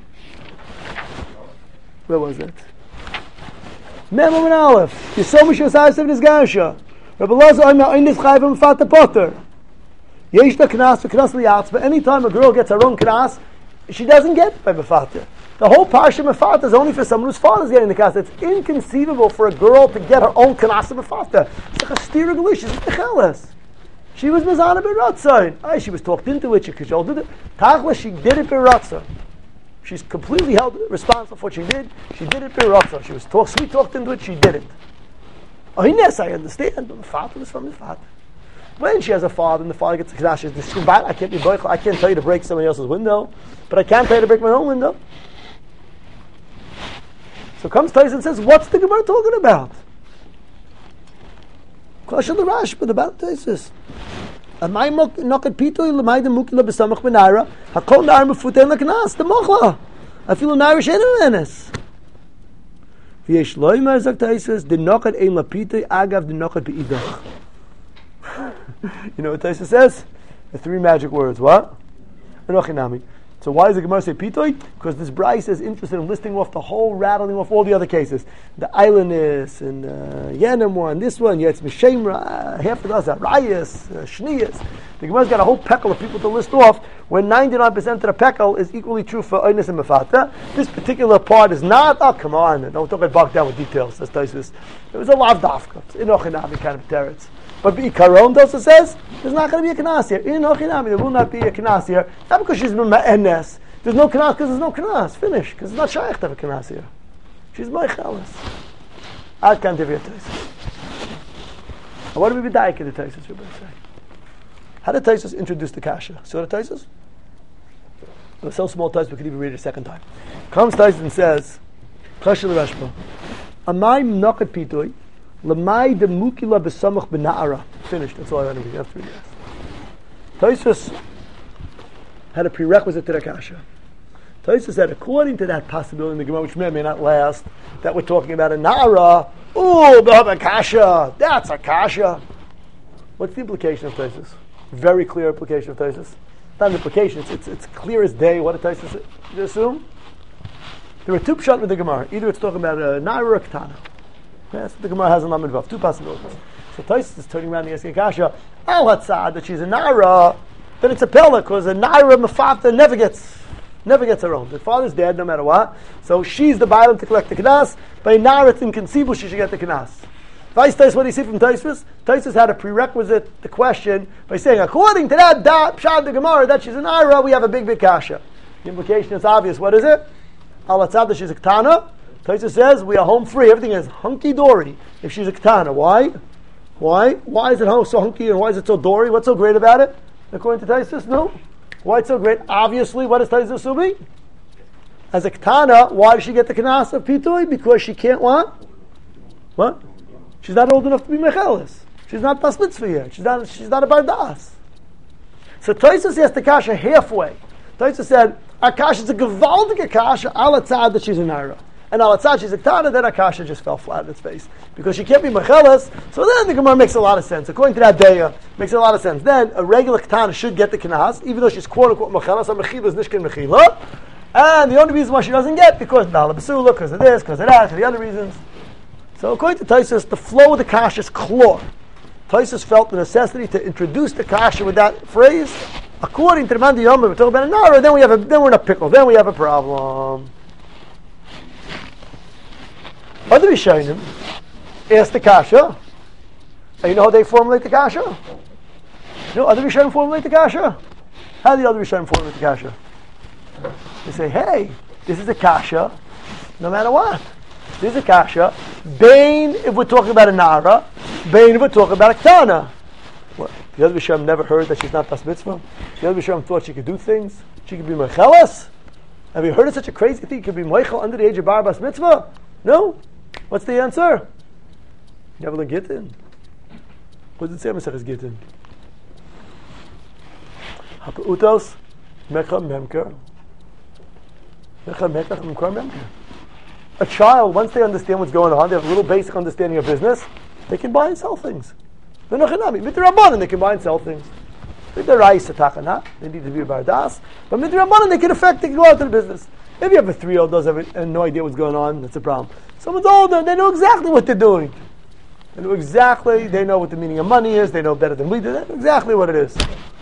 [SPEAKER 1] Where was it? Mem and Aleph. Yisomah she was Irish of his Garsha. Rabbi Lazar, I'm not in this chayv and fat the potter. Yesh the knas for knas liyatz, but anytime a girl gets her own knas, she doesn't get it by mefata. The whole parsha mefata is only for someone whose father's getting the knas. It's inconceivable for a girl to get her own knas mefata. It's like a stira galish. She's mecheles. She was mezana beratzon. Aye, she was talked into it. She cajoled it. Tachla, she did it beratzon. She's completely held responsible for what she did. She did it beratzon. She was talk, sweet talked into it. She did it. Oh, yes, I understand, but mefata was from mefata. When she has a father and the father gets a knas, she's the I can't be boichel. I can't tell you to break somebody else's window, but I can tell you to break my own window. So comes Tais and says, "What's the Gemara talking about?" Question the Rash, but about Tais. Amay nokat pitoi lemay the mukila b'samach benayra hakol nar mefuten leknas the mochla. I feel an Irish enemies. V'yesh loymer zak Tais the nokat ein lapitoi agav the nokat beidach. You know what Taisa says? The three magic words. What? Enochinami. So why does the Gemara say pitoi? Because this Bryce is interested in listing off the whole, rattling off all the other cases. The islandness, and uh, Yenim one, this one, Yetz Mishemra, uh, half of us, Rayas, uh, Shnias. The Gemara's got a whole peckle of people to list off, when ninety-nine percent of the peckle is equally true for Einis and Mefata. This particular part is not, oh come on, don't get bogged down with details, says Taisus. It was a lav dafka. It's Enochinami kind of teretz. But B'ikaron, Tosa says, there's not going to be a knas here. In Ochinami, there will not be a knas here. Not because she's ma'enes. There's no knas because there's no knas. Finish. Because it's not shaykh to have a knas here. She's moicheles. I can't give you a Tosa. What do we be daik in the Tosa, Rabbi say? How did Tosa introduce the kasha? So the Tosa? It was so small Tosa we could even read it a second time. Comes Tosa and says, Kasha l'Rashba, Amay mnokat pitoi, Lamai de mukila besamach bena'ara. Finished. That's all I want to read. That's three years. Tosfos had a prerequisite to the kasha. Tosfos said, according to that possibility in the Gemara, which may or may not last, that we're talking about a na'ara. Oh, the kasha. That's a kasha. What's the implication of Tosfos? Very clear implication of Tosfos. Not an implication. It's, it's, it's clear as day. What did Tosfos assume? There were two pshat with the Gemara. Either it's talking about a na'ara or a ketana. Yes, the Gemara has a Lamed Vav. Two possibilities. So Tosfos is turning around and asking Kasha, Al Hatzad, that she's a Naira, then it's a Pella, because a Naira Mefata never gets never gets her own. The father's dead no matter what, so she's the Bailam to collect the Knas. By Naira, it's inconceivable she should get the Knas. Vice Tais, what do you see from Tosfos? Tosfos had a prerequisite, the question, by saying, according to that da, Pshad the Gemara, that she's a Naira, we have a big, big Kasha. The implication is obvious. What is it? Al Hatzad, that she's a Ketana. Tosfos says we are home free. Everything is hunky dory. If she's a ketana, why? Why? Why is it so hunky and why is it so dory? What's so great about it? According to Taisus, no. Why it's so great? Obviously, what does Taisus Subi? As a Ketana, why does she get the Kanas of Pitui? Because she can't what? What? She's not old enough to be Mechelis. She's not Bas Mitzvah yet. She's not, she's not a Bardas. So Taisus has the Kasha halfway. Taisus said, Akasha is a Gevaldige Akasha, al tzad that she's a Naira. And al tzad she's a Ketana, then Akasha just fell flat on its face. Because she can't be Mechelis, so then the Gemara makes a lot of sense. According to that Deya, makes a lot of sense. Then a regular Ketana should get the Kanas, even though she's quote unquote Mechelis, so Mechila is Nishkin Mechila. And the only reason why she doesn't get, because Nala Basula, because of this, because of that, because of the other reasons. So according to Taisus, the flow of the Kasha is klor. Taisus felt the necessity to introduce the Kasha with that phrase. According to the Mandi Yom, we're talking about an Nara, then we have a, then we're in a pickle, then we have a problem. Other Rishonim ask the Kasha, and you know how they formulate the Kasha? You know other Rishonim formulate the Kasha? How do the other Rishonim formulate the Kasha? They say, hey, this is a Kasha, no matter what. This is a Kasha. Bain, if we're talking about a Nara, Bain, if we're talking about a Ketana. What? The other Rishonim never heard that she's not Bas Mitzvah? The other Rishonim thought she could do things? She could be Mechelis? Have you heard of such a crazy thing? Could be Meichel under the age of Bar Bas Mitzvah? No? What's the answer? You never learned Gittin. What does it say Maseches Gittin? Hapa'utos Mecha Memker. Mecha Mecha Memker Memker. A child, once they understand what's going on, they have a little basic understanding of business, they can buy and sell things. They're not Chanami. Midrabanan, they can buy and sell things. Midraisa Tachana, they need to be a Bardas. But Midrabanan, they can affect, they can go out to the business. If you have a three-year-old does have it and no idea what's going on, that's a problem. Someone's older, they know exactly what they're doing. They know exactly, they know what the meaning of money is, they know better than we do, they know exactly what it is.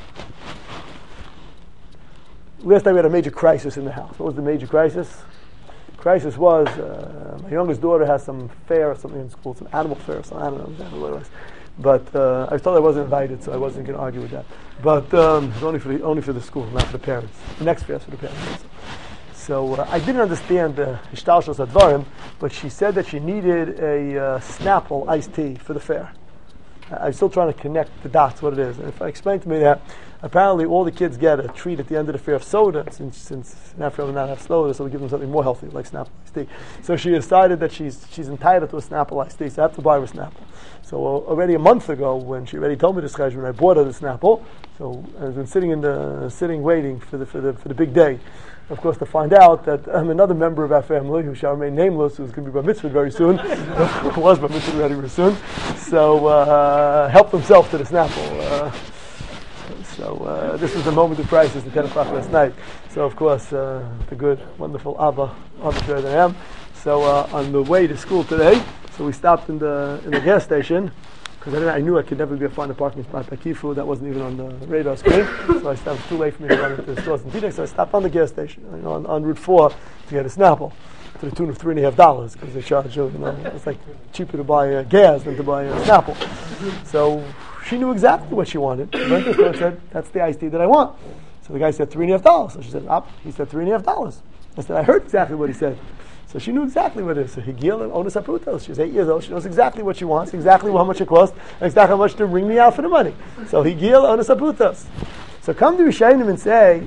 [SPEAKER 1] Last time we had a major crisis in the house. What was the major crisis? Crisis was, uh, my youngest daughter has some fair or something in school, some animal fair or something, I don't know, I don't know what it was. But uh, I was told I wasn't invited, so I wasn't going to argue with that. But um, it was only for the, only for the school, not for the parents. The next fair is for the parents also. So uh, I didn't understand the Hishtalshos Advarim, but she said that she needed a uh, Snapple iced tea for the fair. I'm still trying to connect the dots, what it is. And if I explain to me that apparently all the kids get a treat at the end of the fair of soda, since since Snapple will not have soda, so we give them something more healthy, like Snapple iced tea. So she decided that she's she's entitled to a Snapple iced tea, so I have to buy her a Snapple. So uh, already a month ago, when she already told me this cheshbon, I bought her the Snapple. So I've been sitting in the sitting waiting for the for the for the big day. Of course, to find out that um, another member of our family, who shall remain nameless, who's going to be bar mitzvah very soon, was bar mitzvah very, very soon, so uh, helped himself to the Snapple. Uh, so uh, this was the moment of crisis at ten o'clock last night. So of course, uh, the good, wonderful Abba, arbitrary that I am. So uh, on the way to school today, so we stopped in the in the gas station. Because I, I knew I could never be a find a parking spot by Kifu. That wasn't even on the radar screen. So I stopped. It was too late for me to run into the stores in Phoenix. So I stopped on the gas station, you know, on, on Route Four to get a Snapple to the tune of three and a half dollars because they charge you. You know, it's like cheaper to buy uh, gas than to buy a Snapple. So she knew exactly what she wanted. But said, "That's the iced tea that I want." So the guy said three and a half dollars. So she said, "Up." He said three and a half dollars. I said, "I heard exactly what he said." So she knew exactly what it is. So Higil and Onus Aprutos. She's eight years old. She knows exactly what she wants, exactly how much it costs, and exactly how much to bring me out for the money. So Higil Onus Aprutos. So come to Rishayim and say,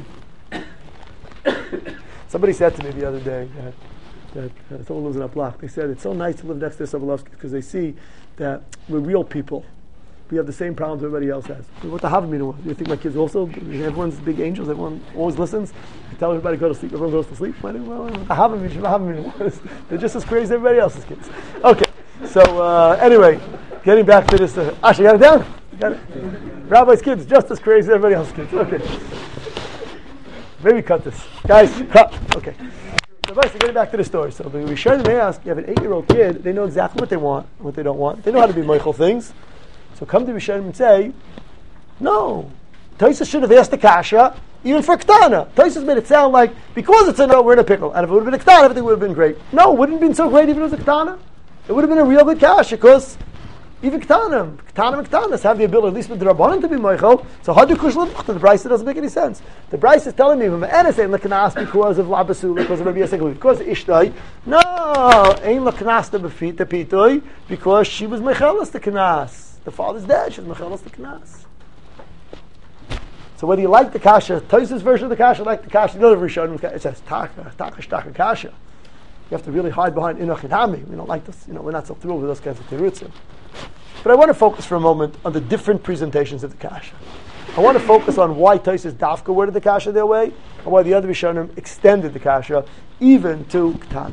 [SPEAKER 1] somebody said to me the other day that, that uh, someone lives in a block. They said it's so nice to live next to Sobolovsky because they see that we're real people. We have the same problems everybody else has. What the Havamina was? You think my kids also, everyone's big angels, everyone always listens. I tell everybody to go to sleep, everyone goes to sleep. Well, the Havamina was, they're just as crazy as everybody else's kids. Okay, so uh, anyway, getting back to this. Uh, Asha, you got it down? You got it? Rabbi's kids, just as crazy as everybody else's kids. Okay. Maybe cut this. Guys, cut. Okay. So basically, getting back to the story. So the Rishonim may ask, you have an eight-year-old kid, they know exactly what they want, what they don't want. They know how to be Meichel things. So come to Rishonim and say, no. Taisus should have asked the Kasha, even for Ketana. Taisus made it sound like, because it's a no, we're in a pickle. And if it would have been a Ketana, everything would have been great. No, it wouldn't have been so great even if it was a Ketana. It would have been a real good Kasha, because even Ketana, Ketana and Ketanas have the ability, at least with the Rabbanan, to be Meichel. So how do Kushla, the Bryce doesn't make any sense. The Bryce is telling me, Ma'ana saying Lekanas because of Labasul, because of Rabbi Yasek, because of Ishtai. No, ain't Lekanas the Befit, the Pitoi, because she was Meichelas the Kenas. The father's dead, she's Mechelas the Knas. So whether you like the kasha, Tosfos version of the kasha, like the kasha, the other Rishonim, it says taka, taka, taka, kasha. You have to really hide behind inoch and hami. We don't like this. You know, we're not so thrilled with those kinds of terutzim. But I want to focus for a moment on the different presentations of the kasha. I want to focus on why Tosfos dafka worded the kasha their way, and why the other Rishonim extended the kasha even to Ketana.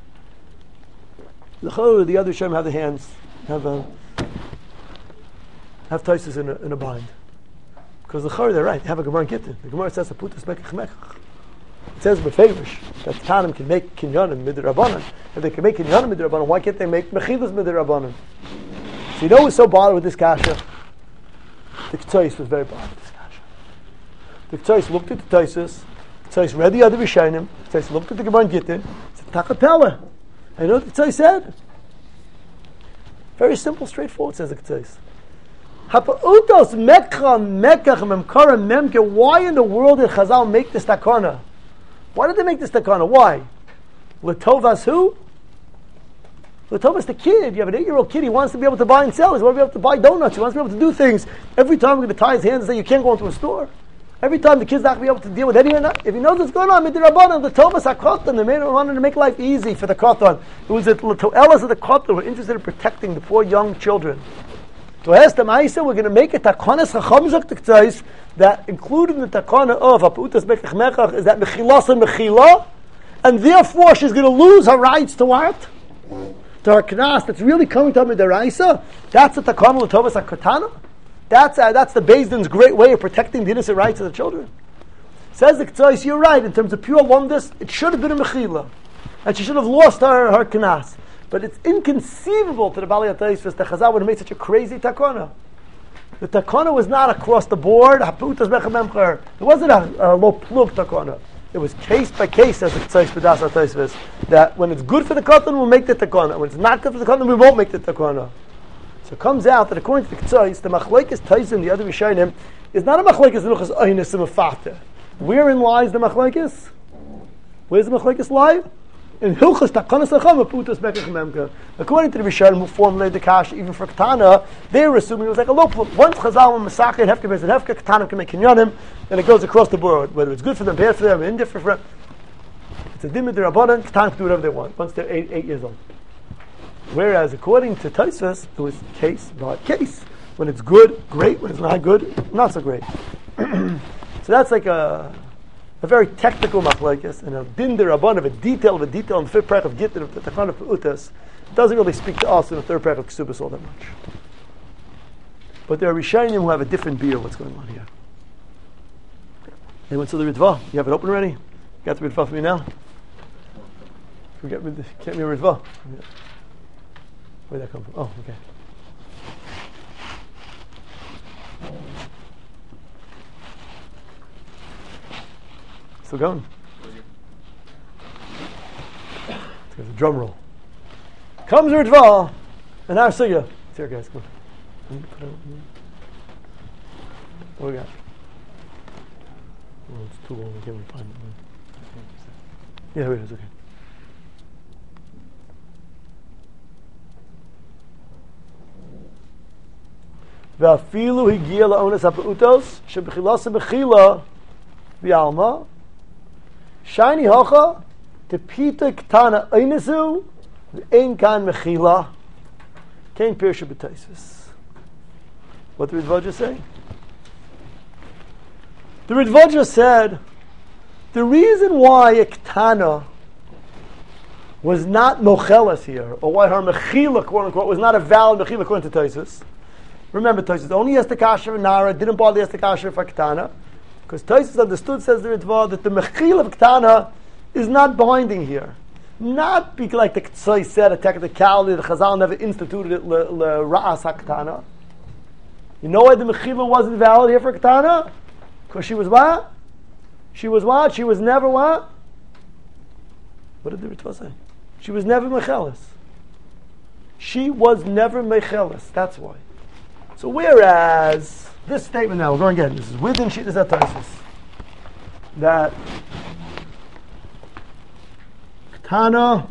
[SPEAKER 1] The the other Rishonim have the hands, have a, have Tosfos in a, in a bind. Because the Chor, they're right, they have a Gemara in Gittin. The Gemara says, Aputas mekach mekach. It says befavorish that Tanim can make kinyanim midrabanan. If they can make kinyanim midrabanan, why can't they make mechilas midrabanan? So you know who's so bothered with this kasha? The Ketzois was very bothered with this kasha. The Ketzois looked at the Tosfos, the Ketzois read the other Rishonim, the Ketzois looked at the Gemara in Gittin, said, Takapella. And you know what the Ketzois said? Very simple, straightforward, says the Ketzois. Hapa'utos mekcha mekach memkara memke. Why in the world did Chazal make this takana? Why did they make this takana? Why? L'tovas who? L'tovas the kid. You have an eight-year-old kid. He wants to be able to buy and sell. He wants to be able to buy donuts. He wants to be able to do things. Every time we're going to tie his hands and say you can't go into a store. Every time the kid's not going to be able to deal with anything. If he knows what's going on, midirabbanan, the Tovas hakotan, they wanted to make life easy for the kotan. It was the Toelas of the kotan were interested in protecting the poor young children. So as the Ma'isa, we're going to make a takonas chacham zok that included in the takana of Aputas mekach mekach is that mechilas and mechila, and therefore she's going to lose her rights to what? To her knas that's really coming to her midaraisa. That's the takana l'tovas hakatana. That's uh, that's the Beis Din's great way of protecting the innocent rights of the children. Says the Ketzois, you're right, in terms of pure wonders, it should have been a mechila, and she should have lost her her knas. But it's inconceivable to the Bali Tosfos that Chazal would have made such a crazy takana. The takana was not across the board. There wasn't a, a low plug takana. It was case by case, as the Ketzois B'das Tosfos, that when it's good for the katan, we'll make the takana. When it's not good for the katan, we won't make the takana. So it comes out that according to the Ketzois, the machlekes Tosfos and the other Rishonim is not a machlekes luchas oinus and mafate. Wherein lies the machlekes? Where's the machlekes lie? In Hilchos Takanas Lacham Aputas Mekach Memka. According to the Rishonim who formulated the kasha, even for Ketana, they were assuming it was like a low plug. Once Chazal and Masaka and Hefka and Hefka, Ketana can make kinyanim, and it goes across the board, whether it's good for them, bad for them, indifferent for them. It's a dimid rabbanan. Ketana can do whatever they want once they're eight, eight years old. Whereas according to Tosfos, it was case by case. When it's good, great. When it's not good, not so great. So that's like a a very technical machlekes, and a din derabban of a detail of a detail in the fifth parak of Gittin of the Takana of Utas doesn't really speak to us in the third parak of Ksubas all that much. But there are Rishonim who have a different view of what's going on here. They went to the Ritva. You have it open already? You got the Ritva for me now? Forget me. Can't be a Ritva. Where'd that come from? Oh, okay. Still going? Let's get the drum roll. Comes Ritva, and our Sugya. It's here, guys. Come on. What do we got? Oh, it's too long. I can't find it. Yeah, here it is. Okay. V'afilu higia la'ones ha'peutos shebechilas ha'bechila v'alma shiny hocha tepita ktana einisu v'ein kan mechila kein pirsha b'Tosfos. What did Ritva just say? The Ritva just said the reason why a ktana was not mochelas here, or why her mechila, quote unquote, was not a valid mechila according to Tosfos. Remember, Tosfos only has the kasha of Nara, didn't bother has the kasha for Ketana, because Tosfos understood, says the Ritva, that the mechil of Ketana is not binding here. Not because, like the Ketzois said, a technicality, the Chazal never instituted it, le, le ra'as ha-Ketana. You know why the mechila wasn't valid here for Ketana? Because she was what? She was what? She was never what? What did the Ritva say? She was never mechelis. She was never mechelis. That's why. So whereas this statement now, we're going again, this is within Shittas HaTosfos, that Ketana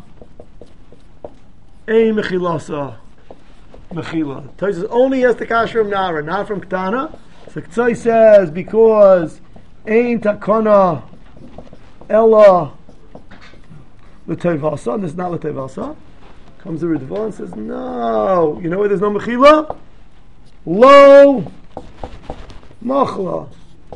[SPEAKER 1] ein mechilasa mechila. Tosfos only has the kasha from Nara, not from Ketana. So Ktsai says, because Ein Takana Ella L'Teiv Hasa, this is not L'Teiv Hasa. Comes the Ritva and says, no, you know why there's no Mechila? Lo Machla.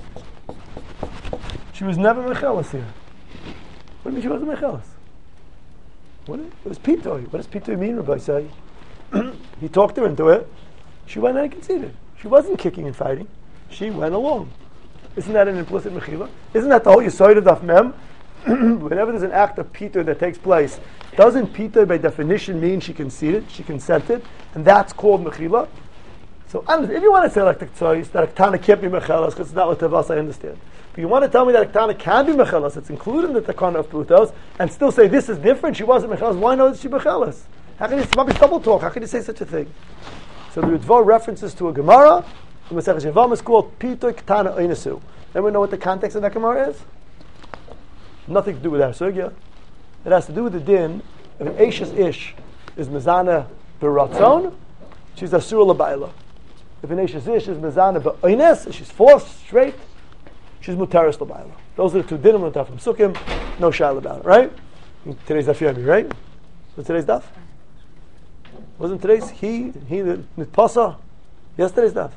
[SPEAKER 1] She was never Mechelas here. What do you mean she wasn't Mechelas? What is, it was Pitoi. What does Pitoi mean, Rabbi say? He talked her into it. She went and conceded. She wasn't kicking and fighting. She went along. Isn't that an implicit Mechila? Isn't that the whole Yesod of Daf Mem? Whenever there's an act of Pitoi that takes place, doesn't Pitoi by definition mean she conceded, she consented, and that's called Mechila? So if you want to say like the Ktsois, that a Ktana can't be Mechelas because it's not L'Tevas, I understand. But you want to tell me that a Ktana can be Mechelas, it's included in the Takana of Plutos, and still say this is different, she wasn't Mechelas, why not is she Mechelas? How can you, it's double talk, how can you say such a thing? So the Ritva references to a Gemara, the Masechah Yevam is called Pitoi Ktana Einasu. Anyone know what the context of that Gemara is? Nothing to do with our sugya. It has to do with the din if an Eishes Ish is Mezana B'Ratzon, she's Asur L'Baila. If an Eishes Ish is Mezana B'Oines, she's forced straight, she's Mutaris L'Baila. Those are the two dinim from Sukkim, no shayla about it, right? Today's Daf Yomi, right? What's today's Daf? Wasn't today's he, he, the Nitpasa? Yesterday's Daf.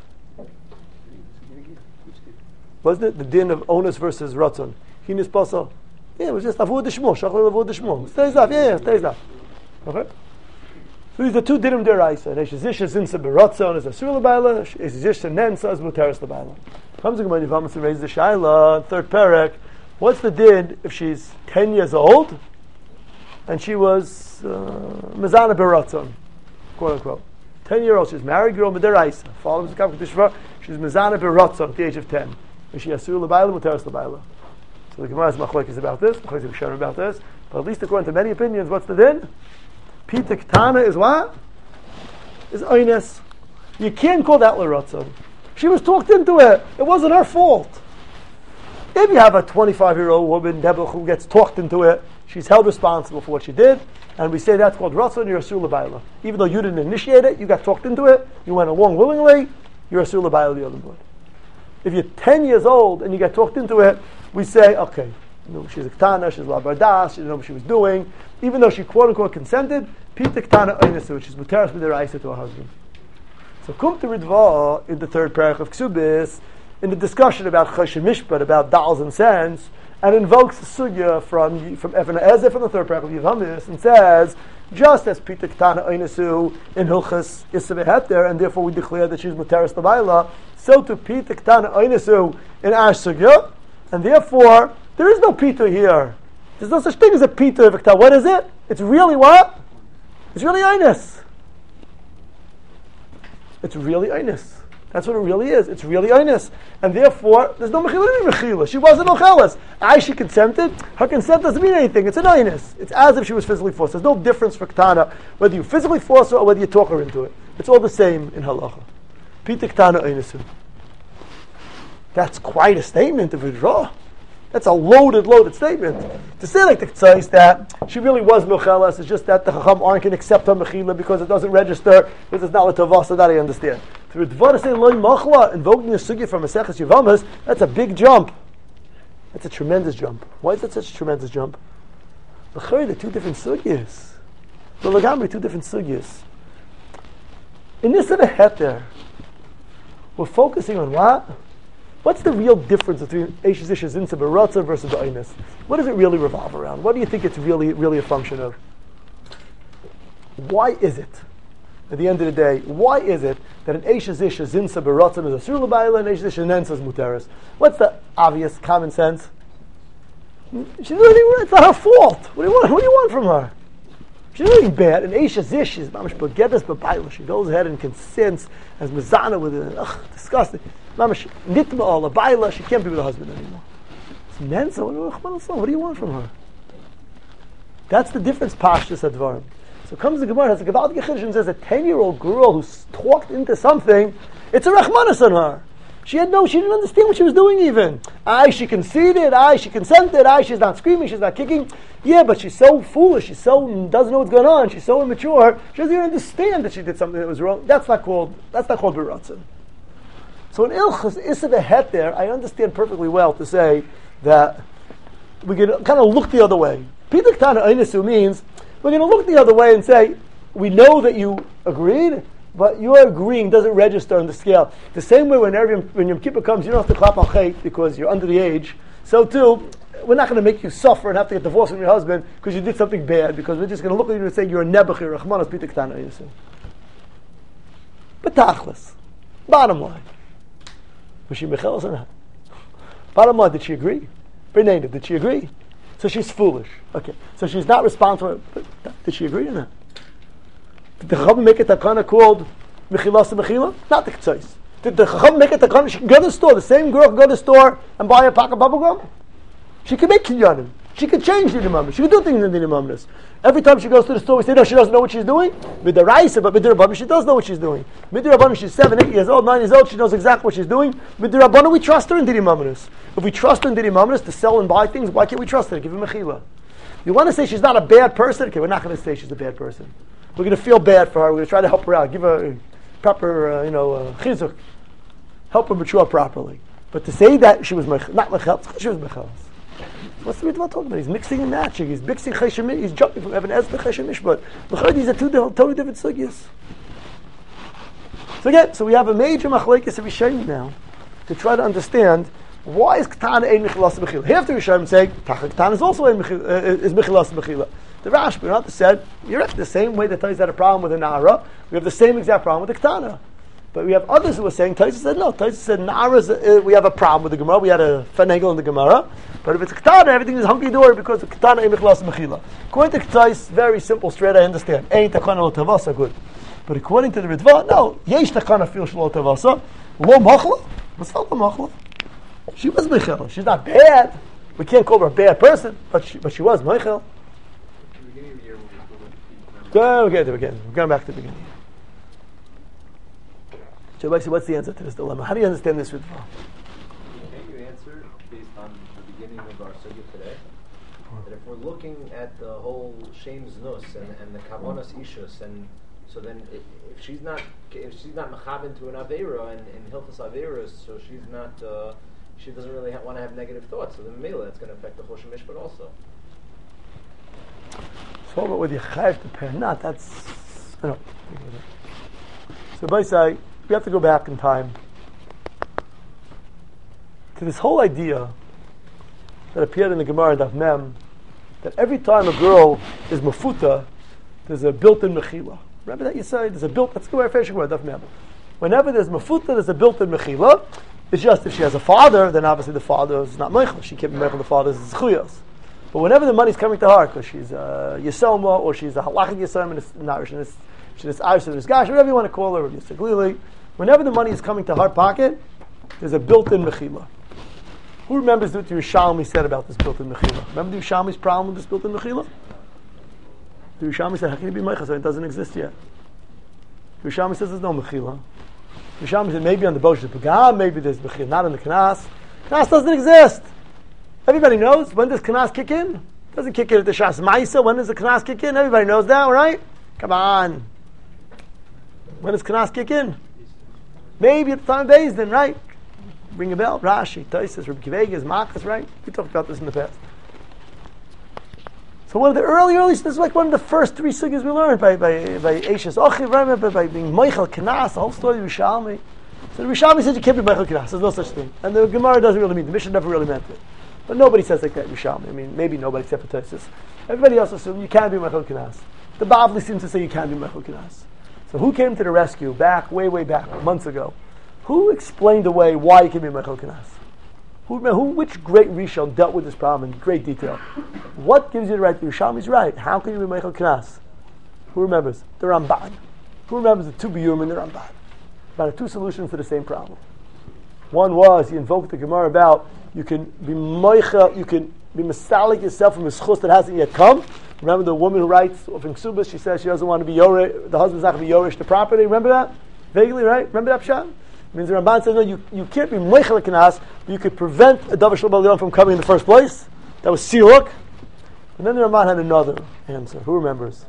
[SPEAKER 1] Wasn't it the din of Onus versus Ratzon? He Nitpasa. Yeah, it was just Avud Dishmo, Shachar Avud Dishmo. Today's Daf, yeah, yeah, today's Daf. Okay? So these are two dinim deraisa. Eshizish is insa beratzon is asur l'bayla. Eshizish nensa is muteris l'bayla. Comes the Gemara Yivamas and raises the shaila, third parak. What's the din if she's ten years old and she was mezana uh, beratzon, quote unquote? Ten year old, she's married girl deraisa. Follows the Kaf Kedishva. She's mezana beratzon at the age of ten. Is she asur l'bayla, muteris l'bayla? So the Gemara is machlokes about this. Machlokes is shown about this. But at least according to many opinions, what's the din? Pita Ketana is what? Is Oines. You can't call that L'Ratzon. She was talked into it. It wasn't her fault. If you have a twenty-five-year-old woman, Deborah, who gets talked into it, she's held responsible for what she did, and we say that's called Ratzon, you're Asur L'Bayla. Even though you didn't initiate it, you got talked into it, you went along willingly, you're Asur L'Bayla the other board. If you're ten years old and you get talked into it, we say, okay, you know, she's a Ketana, she's Labardas, she didn't know what she was doing, even though she quote-unquote consented, Pita Ketana Oynesu, which is Muteras B'Deraisa to her husband. So Kum to Ridva, in the third parak of Ksubis, in the discussion about Choshen Mishpat, about dollars and cents, and invokes the sugya from from Evan Ezer from the third parak of Yevhamis, and says, just as Pita Ketana Oynesu in Hilchas Yisaveh Heter, and therefore we declare that she's Muteras L'Bayla, so to Pita Ketana Oynesu in our sugya, and therefore there is no Pita here. There's no such thing as a Pita Vikta. What is it? It's really what? It's really Einus. It's really Einus. That's what it really is. It's really Einus. And therefore, there's no Mechila Mechila. She wasn't Mechelas. I, she consented. Her consent doesn't mean anything. It's an Einus. It's as if she was physically forced. There's no difference for Ketana, whether you physically force her or whether you talk her into it. It's all the same in Halacha. Pita Ketana Einusu. That's quite a statement of Ridra. That's a loaded, loaded statement. To say like the Ktsa that she really was Mechelas, it's just that the Chacham aren't going to accept her Mechila because it doesn't register, because it's not L'Tavah, so that I understand. To Ridva to say Loi Machla, invoking a sugya from Maseches Yevamas, that's a big jump. That's a tremendous jump. Why is that such a tremendous jump? L'chari, they're two different sugyas. The Lagamri, two different sugyas. In this of a heter, we're focusing on what? What's the real difference between Eishes Ish Zinsa B'Ratzah versus the Einis? What does it really revolve around? What do you think it's really, really a function of? Why is it, at the end of the day, why is it that an Eishes Ish Zinsa B'Ratzah is a Asur L'Bayla and Eishes Ish Nensa is Muteris? What's the obvious common sense? She's really, it's not her fault. What do you want? What do you want from her? She's really bad. An Eishes Ish is Mamash B'Gedas B'Bayla. She goes ahead and consents as Mizana with it. Ugh, disgusting. Mamash nitma all a baila, she can't be with her husband anymore. It's mensa. What do you want from her? That's the difference. Pashtus advarim. So comes the Gemara, has a Gevald Gechidish and says a ten-year-old girl who's talked into something. It's a rachmanis on her. She had no. She didn't understand what she was doing even. Aye, she conceded. Aye, she consented. Aye, she's not screaming. She's not kicking. Yeah, but she's so foolish. She so doesn't know what's going on. She's so immature. She doesn't even understand that she did something that was wrong. That's not called. That's not called beratzon. So in Ilchus Issa Behet there, I understand perfectly well to say that we can kind of look the other way. Pita Ketana Einisu means we're going to look the other way and say, we know that you agreed, but your agreeing doesn't register on the scale. The same way when every, when Yom Kippur comes, you don't have to clap al chait because you're under the age. So too, we're not going to make you suffer and have to get divorced from your husband because you did something bad, because we're just going to look at you and say you're a nebuch, you're a rachmanas, Pita Ketana Einisu. But tachlis, bottom line, was she mechelas or not? Bottom line, did she agree? B'nei, did she agree? So she's foolish. Okay, so she's not responsible. But did she agree or not? Did the Chacham make a takana called mechilas mechila? Not the k'tzais. Did the Chacham make a takana? She can go to the store. The same girl can go to the store and buy a pack of bubble gum. She can make kinyanim. She can change the imamnus. She can do things in the imamnus. Every time she goes to the store, we say, no, she doesn't know what she's doing. With the Raisa, but with the Rabbanim, she does know what she's doing. With the Rabbanim, she's seven, eight years old, nine years old, she knows exactly what she's doing. With the Rabbanim, we trust her in the imamnus. If we trust her in the imamnus to sell and buy things, why can't we trust her? Give her mechila. You want to say she's not a bad person? Okay, we're not going to say she's a bad person. We're going to feel bad for her. We're going to try to help her out. Give her proper, uh, you know, uh, chizuk. Help her mature properly. But to say that she was mech- not mechel, she was mechel. What's the Ritva talking about? He's mixing and matching. He's mixing Cheshem. He's jumping from Evan Ez to Cheshem Mishpat. But these are two totally different sugyas. So again, so we have a major machlekes of Rishonim now to try to understand why is Ketana ein mechilas b'chila. Here after Rishonim saying Tachar Ketana is also ein mechil, uh, is mechilas b'chila. The Rashba, not said you're the same way that Tais had a problem with a Nara. We have the same exact problem with the Ketana. But we have others who are saying, Taisa said no. Taisa said, Na'ara's, uh, we have a problem with the Gemara. We had a finagle in the Gemara. But if it's a Ketana, everything is hunky-dory because the Ketana ain't Mechlas Mechila. According to Tais, very simple, straight, I understand. Ain't Takana Lo Tavasa, good. But according to the Ritva, no. Yesh Takana Fil Shlo Tavasa. Lo Machla. What's not the Machla? She was Mechila. She's not bad. We can't call her a bad person, but she, but she was Mechil. Go get to again. We're going back to the beginning. So what's the answer to this dilemma? How do you understand this Ritva?
[SPEAKER 4] Can you answer based on the beginning of our sugya today? That if we're looking at the whole Shem Znus and, and the Kavanas Ishus, and so then if, if she's not if she's not mechaben to an Aveira and, and Hilchas Aveiras, so she's not uh, she doesn't really ha- want to have negative thoughts. So then Mela, that's going to affect the Choshen Mishpat also.
[SPEAKER 1] So but with your chayv to pay, not that's I don't. So by say. We have to go back in time to this whole idea that appeared in the Gemara Daf Mem, that every time a girl is mafuta, there's a built-in mechila. Remember that you said there's a built. Let's go back to Daf Mem. Whenever there's mafuta, there's a built-in mechila. It's just if she has a father, then obviously the father is not meichel. She can't be meichel the father's zchuyos. But whenever the money's coming to her, because she's a yisoma or she's a halachic yisoma and it's not and it's she's Irish and it's gash, whatever you want to call her, or Yisaglili. Whenever the money is coming to her pocket, there's a built-in mechila. Who remembers what the Yerushalmi said about this built-in mechila? Remember the Yerushalmi's problem with this built-in mechila? The Yerushalmi said, how can it be meichel? So it doesn't exist yet. The Yerushalmi says there's no mechila. The Yerushalmi said maybe on the Bosh Pagam, maybe there's mechila, not on the Knas. Knas doesn't exist. Everybody knows. When does Knas kick in? It doesn't kick in at the Shas Maisa. When does the Knas kick in? Everybody knows that, right? Come on. When does Knas kick in? Maybe at the time of Beis Din, right? Ring a bell. Rashi, Taisus, Rabbi Kivegas, Makas, right? We talked about this in the past. So one of the early, early, this is like one of the first three sugyas we learned by by by Eishes Ochi, remember, by being Meichel Knas, the whole story of Rishalmi. So the Rishalmi said you can't be Meichel Knas. There's no such thing, and the Gemara doesn't really mean. The Mishnah never really meant it, but nobody says like that. Rishalmi. I mean, maybe nobody except for Taisus. Everybody else assumes you can't be Meichel Knas. The Bavli seems to say you can't be Meichel Knas. So who came to the rescue back, way, way back, months ago? Who explained away why you can be Meichel Knas? Who, who, which great Rishon dealt with this problem in great detail? What gives you the right? The Yerushalmi's right. How can you be Meichel Knas? Who remembers? The Ramban. Who remembers the two Biyum and the Ramban? About two solutions to the same problem. One was, he invoked the Gemara about, you can be Meichel, you can be Masalik yourself from a schus that hasn't yet come. Remember the woman who writes in Ksubas, she says she doesn't want to be Yorish, the husband's not going to be Yorish the property. Remember that? Vaguely, right? Remember that Pshat? It means the Ramban says, no, you, you can't be Meichel Knas, but you could prevent a Davar Shel Bal from coming in the first place. That was Siluk. And then the Ramban had another answer. Who remembers?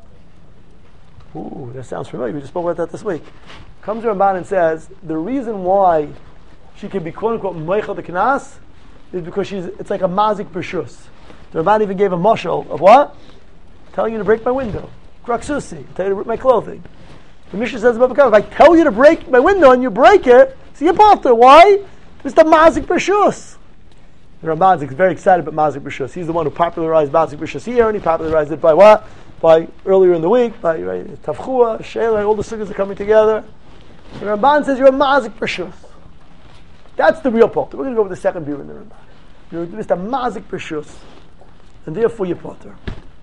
[SPEAKER 1] Ooh, that sounds familiar. We just spoke about that this week. Comes the Ramban and says, the reason why she can be quote unquote Meichel the Knas is because she's it's like a mazik b'shus. The Ramban even gave a mashal of what? Telling you to break my window. Kraksusi, tell you to break my clothing. The Mishnah says about if I tell you to break my window and you break it, so you're potter. Why? It's the mazik b'shus. The Ramban is very excited about mazik b'shus. He's the one who popularized mazik b'shus here, and he popularized it by what? By earlier in the week, by right, Tavchua, Sheila, all the sugyas are coming together. The Ramban says you're a mazik b'shus. That's the real part. We're going to go with the second view in the Ramban. You're just a mazik b'shus, and therefore you're potter.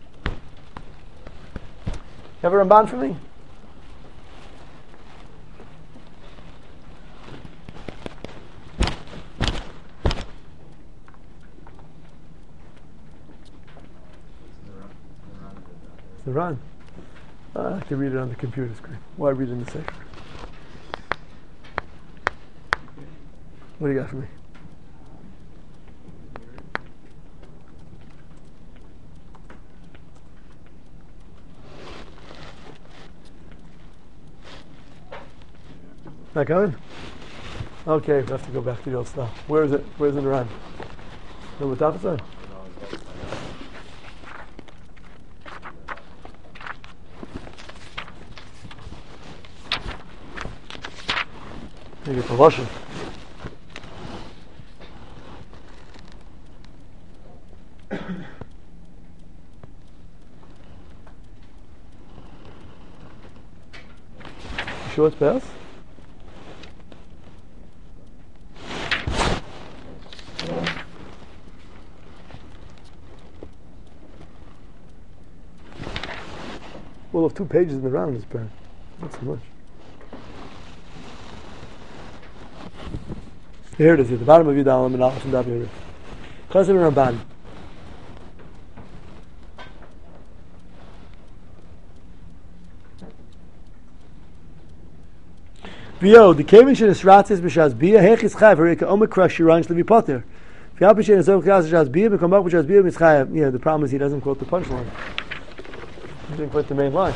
[SPEAKER 1] You have a Ramban for me? It's the Ran. I like to read it on the computer screen. Why read it in the sefer? What do you got for me? Not going? Okay, we have to go back to the old stuff. Where is it? Where's it around? No, what top is on? You get the Russian. You sure it's best? Well, of two pages in the round is bad. Not so much. Here it is, at the bottom of Yudalim and Aleph and Daf Yored. Chazir Ramban. V'yo, the kevin shenisratzis b'shaz bia hechis chayav harika omikra shiran shlevi poter. V'yal b'shen esov chaz b'shaz bia b'kom b'ak b'shaz bia b'mitzchayav. Yeah, the problem is he doesn't quote the punchline. He didn't quote the main line.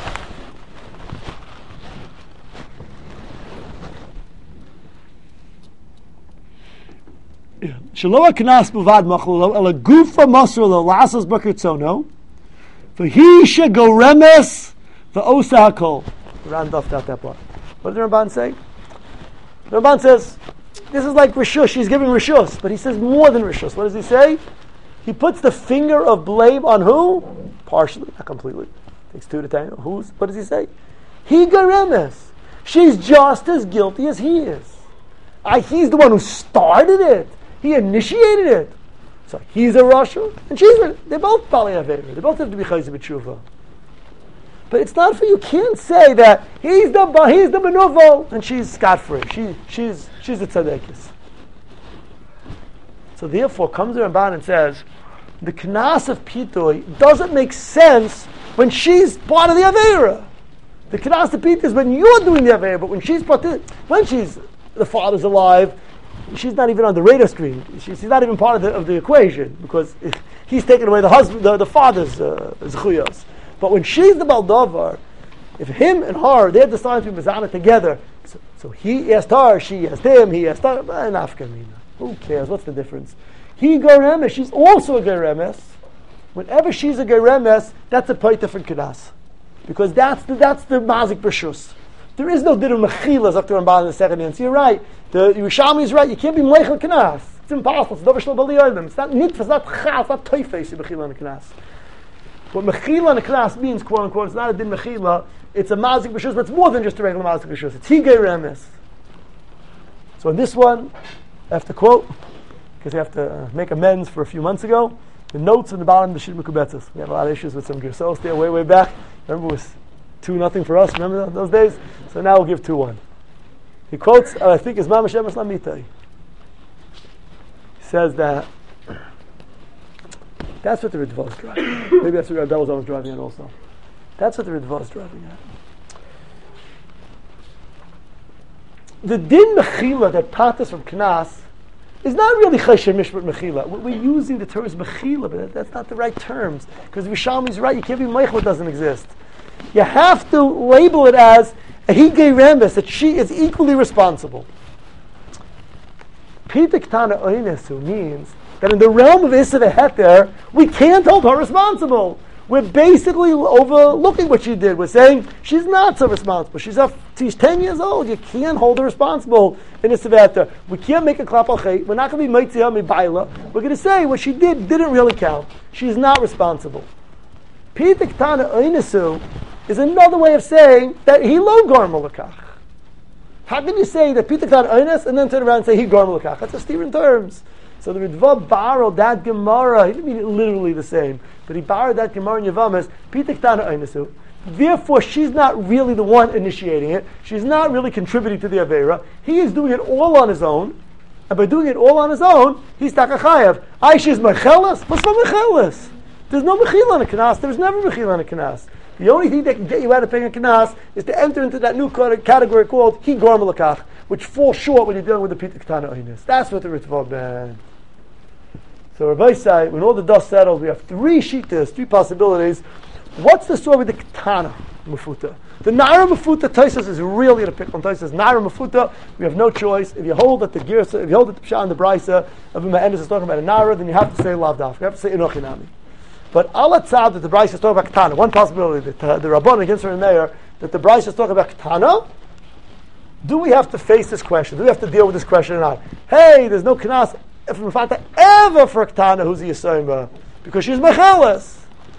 [SPEAKER 1] Shelo knas buvad machlo ela gufa masro lo lasas bakirtzono v'hi shego remes v'osa hakol. Ran duffed out that part. What did the Ramban say? The Ramban says this is like rishus. She's giving rishus, but he says more than rishus. What does he say? He puts the finger of blame on who? Partially, not completely. Takes two to tango. Who's? What does he say? He garemes. She's just as guilty as he is. I, he's the one who started it. He initiated it. So he's a Rasha, and she's a, they're both Bali Avera. They both have to be Chayzer B'tshuva. But it's not for you. Can't say that he's the he's the Benuvo and she's scot free. She she's she's a tzadekis. So therefore, comes the Ramban and says the Knas of Pitoy doesn't make sense when she's part of the Avera. The Knas of Pitoy is when you're doing the Avera, but when she's part of, when she's the father's alive. She's not even on the radar screen. She's not even part of the of the equation because he's taking away the husband, the, the father's uh, zchuyos. But when she's the baldavar, if him and her they're decided to be mezana together, so, so he asked her, she asked him, he asked her. Nafkamina. Who cares? What's the difference? He geremes. She's also a geremes. Whenever she's a geremes, that's a point different kedas, because that's the that's the mazik b'shus. There is no din of mechilas after Ramban in the second hand. So you're right. The Yerushalmi is right. You can't be mleichel knas. It's impossible. It's davar shlo bali olim. It's not nitfas. It's not chal. It's not toifes in mechila and knas. What mechila and knas means, quote unquote, it's not a din mechila. It's a mazik b'shus, but it's more than just a regular mazik b'shus. It's higei remes. So in this one, I have to quote because I have to uh, make amends for a few months ago. The notes in the bottom of the Shir Mekubetzes. We have a lot of issues with some girsos there way way back. Remember, it was two nothing for us. Remember those days? So now we'll give two one. He quotes, uh, I think it's Mamash Emes Lamitai. He says that that's what the Ritva is driving. Maybe that's what Rabbi Belazar was driving at also. That's what the Ritva is driving at. The din mechila that patas from Knas is not really chesher mishpat mechila. We're using the terms mechila, but that's not the right terms because Rishalmi is right. You can't be meichel; it doesn't exist. You have to label it as a higei remes, that she is equally responsible. Pita Ketana Oinesu means that in the realm of Issa Heter, we can't hold her responsible. We're basically overlooking what she did. We're saying she's not so responsible. She's a, she's ten years old. You can't hold her responsible in Issa Heter. We can't make a klap al chay. We're not going to be Meitzia Mibaila. We're going to say what she did didn't really count. She's not responsible. Pita Ketana Oinesu is another way of saying that he lo garma l'kach. How can you say that Pita Ketana Oines and then turn around and say he garma l'kach? That's just different terms. So the Ritva borrowed that Gemara. He didn't mean it literally the same, but he borrowed that Gemara in Yavamas. Pita Ketana Oinesu. Therefore, she's not really the one initiating it. She's not really contributing to the Aveira. He is doing it all on his own. And by doing it all on his own, he's Takachayev. Aish is Mechelas? What's for Mechelas? There's no Mechila on a Kanas. There's never Mechila on a Kanas. The only thing that can get you out of paying a Kanas is to enter into that new category called Hi Gorma L'kach, which falls short when you're dealing with the Pita Ketana Oines. That's what the Ritva meant. So Rabbi say, when all the dust settles, we have three shittas, three possibilities. What's the story with the Ketana Mafuta? The Nara Mafuta, Taisus is really going to pick on Taisus. Nara Mafuta, we have no choice. If you hold that the Girsa, if you hold that the Pshat and the Brisa of Ma'enis is talking about a Nara, then you have to say Lav Daf. You have to say Inochinami. But Allah Tzad that the Brisa is talking about Ketana, one possibility that uh, the Rabban against the Mayor, that the Brisa is talking about Ketana, do we have to face this question? Do we have to deal with this question or not? Hey, there's no Kanas from Fata ever for Ketana who's the Yisayimah, because she's Mecheles.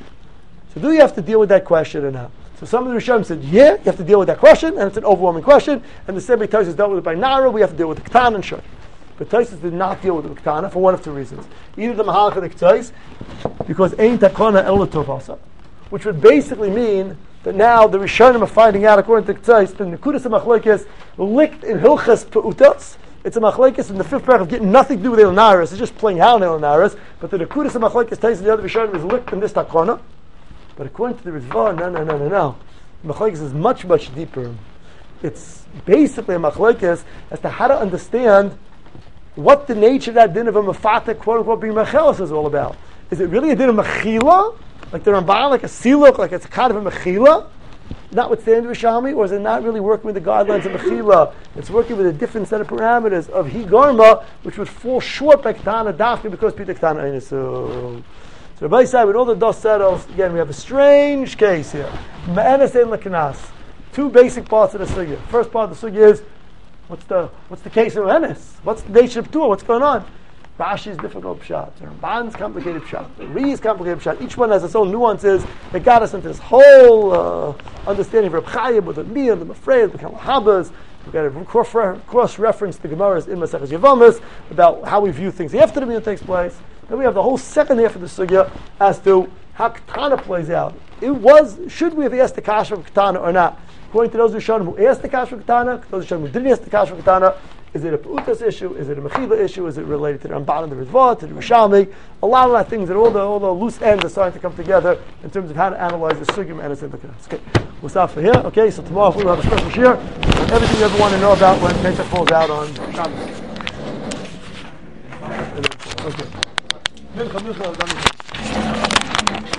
[SPEAKER 1] So do you have to deal with that question or not? So some of the Rishonim said, yeah, you have to deal with that question, and it's an overwhelming question, and the Sebi Taisus dealt with it by Nara, we have to deal with the Ketana and Shur. But Taisus did not deal with the Ketana for one of two reasons. Either the Mahalach of the Ketais, because Ein Takona El Tovasa, which would basically mean that now the Rishonim are finding out, according to Ketais, the Nekudas HaMachlekes licked in Hilchas Peutas. It's a machlekes in the fifth paragraph, getting nothing to do with Elnaris. It's just playing how in Elnaris. But the Nekudas HaMachlekes Taisus the other Rishonim is licked in this Takona. But according to the Ritva, no, no, no, no, no. The machlekes is much, much deeper. It's basically a machlekes as to how to understand what the nature of that din of a mafata, quote unquote, being mechelas is all about. Is it really a din of mechila, like the Ramban, like a siluk, like it's a kind of a mechila, notwithstanding Rishami, or is it not really working with the guidelines of mechila? It's working with a different set of parameters of higarma, which would fall short by Ketana Dafka because Pita Ketana Einisu. So Rabbi said, with all the dust settles, again, we have a strange case here. Ma'anas and Lekanas. Two basic parts of the sugya. First part of the sugya is, what's the what's the case of Ma'anas? What's the nature of Ptur? What's going on? Rashi's difficult pshat. The Ramban's complicated pshat. The Ri's complicated pshat. Each one has its own nuances that got us into this whole uh, understanding of Reb Chaim, with the Mir, the Mafreid, the Kalahabas. We've got to cross-reference the Gemara's in Maseches Yevamos about how we view things after the Mir takes place. Then we have the whole second half of the sugya as to how Ketana plays out. It was, should we have asked the Kasha of Ketana or not? According to those Rishonim who asked the Kasha of Ketana, those Rishonim who didn't ask the Kasha of Ketana, is it a Peutas issue? Is it a Mechila issue? Is it related to the Ramban and the Ritva, to the Rishalmi? A lot of that things, that all the all the loose ends are starting to come together in terms of how to analyze the sugya and its implications. Okay, we'll stop for here. Okay, so tomorrow we'll have a special shir on everything you ever want to know about when Pesach falls out on Shabbos. Okay.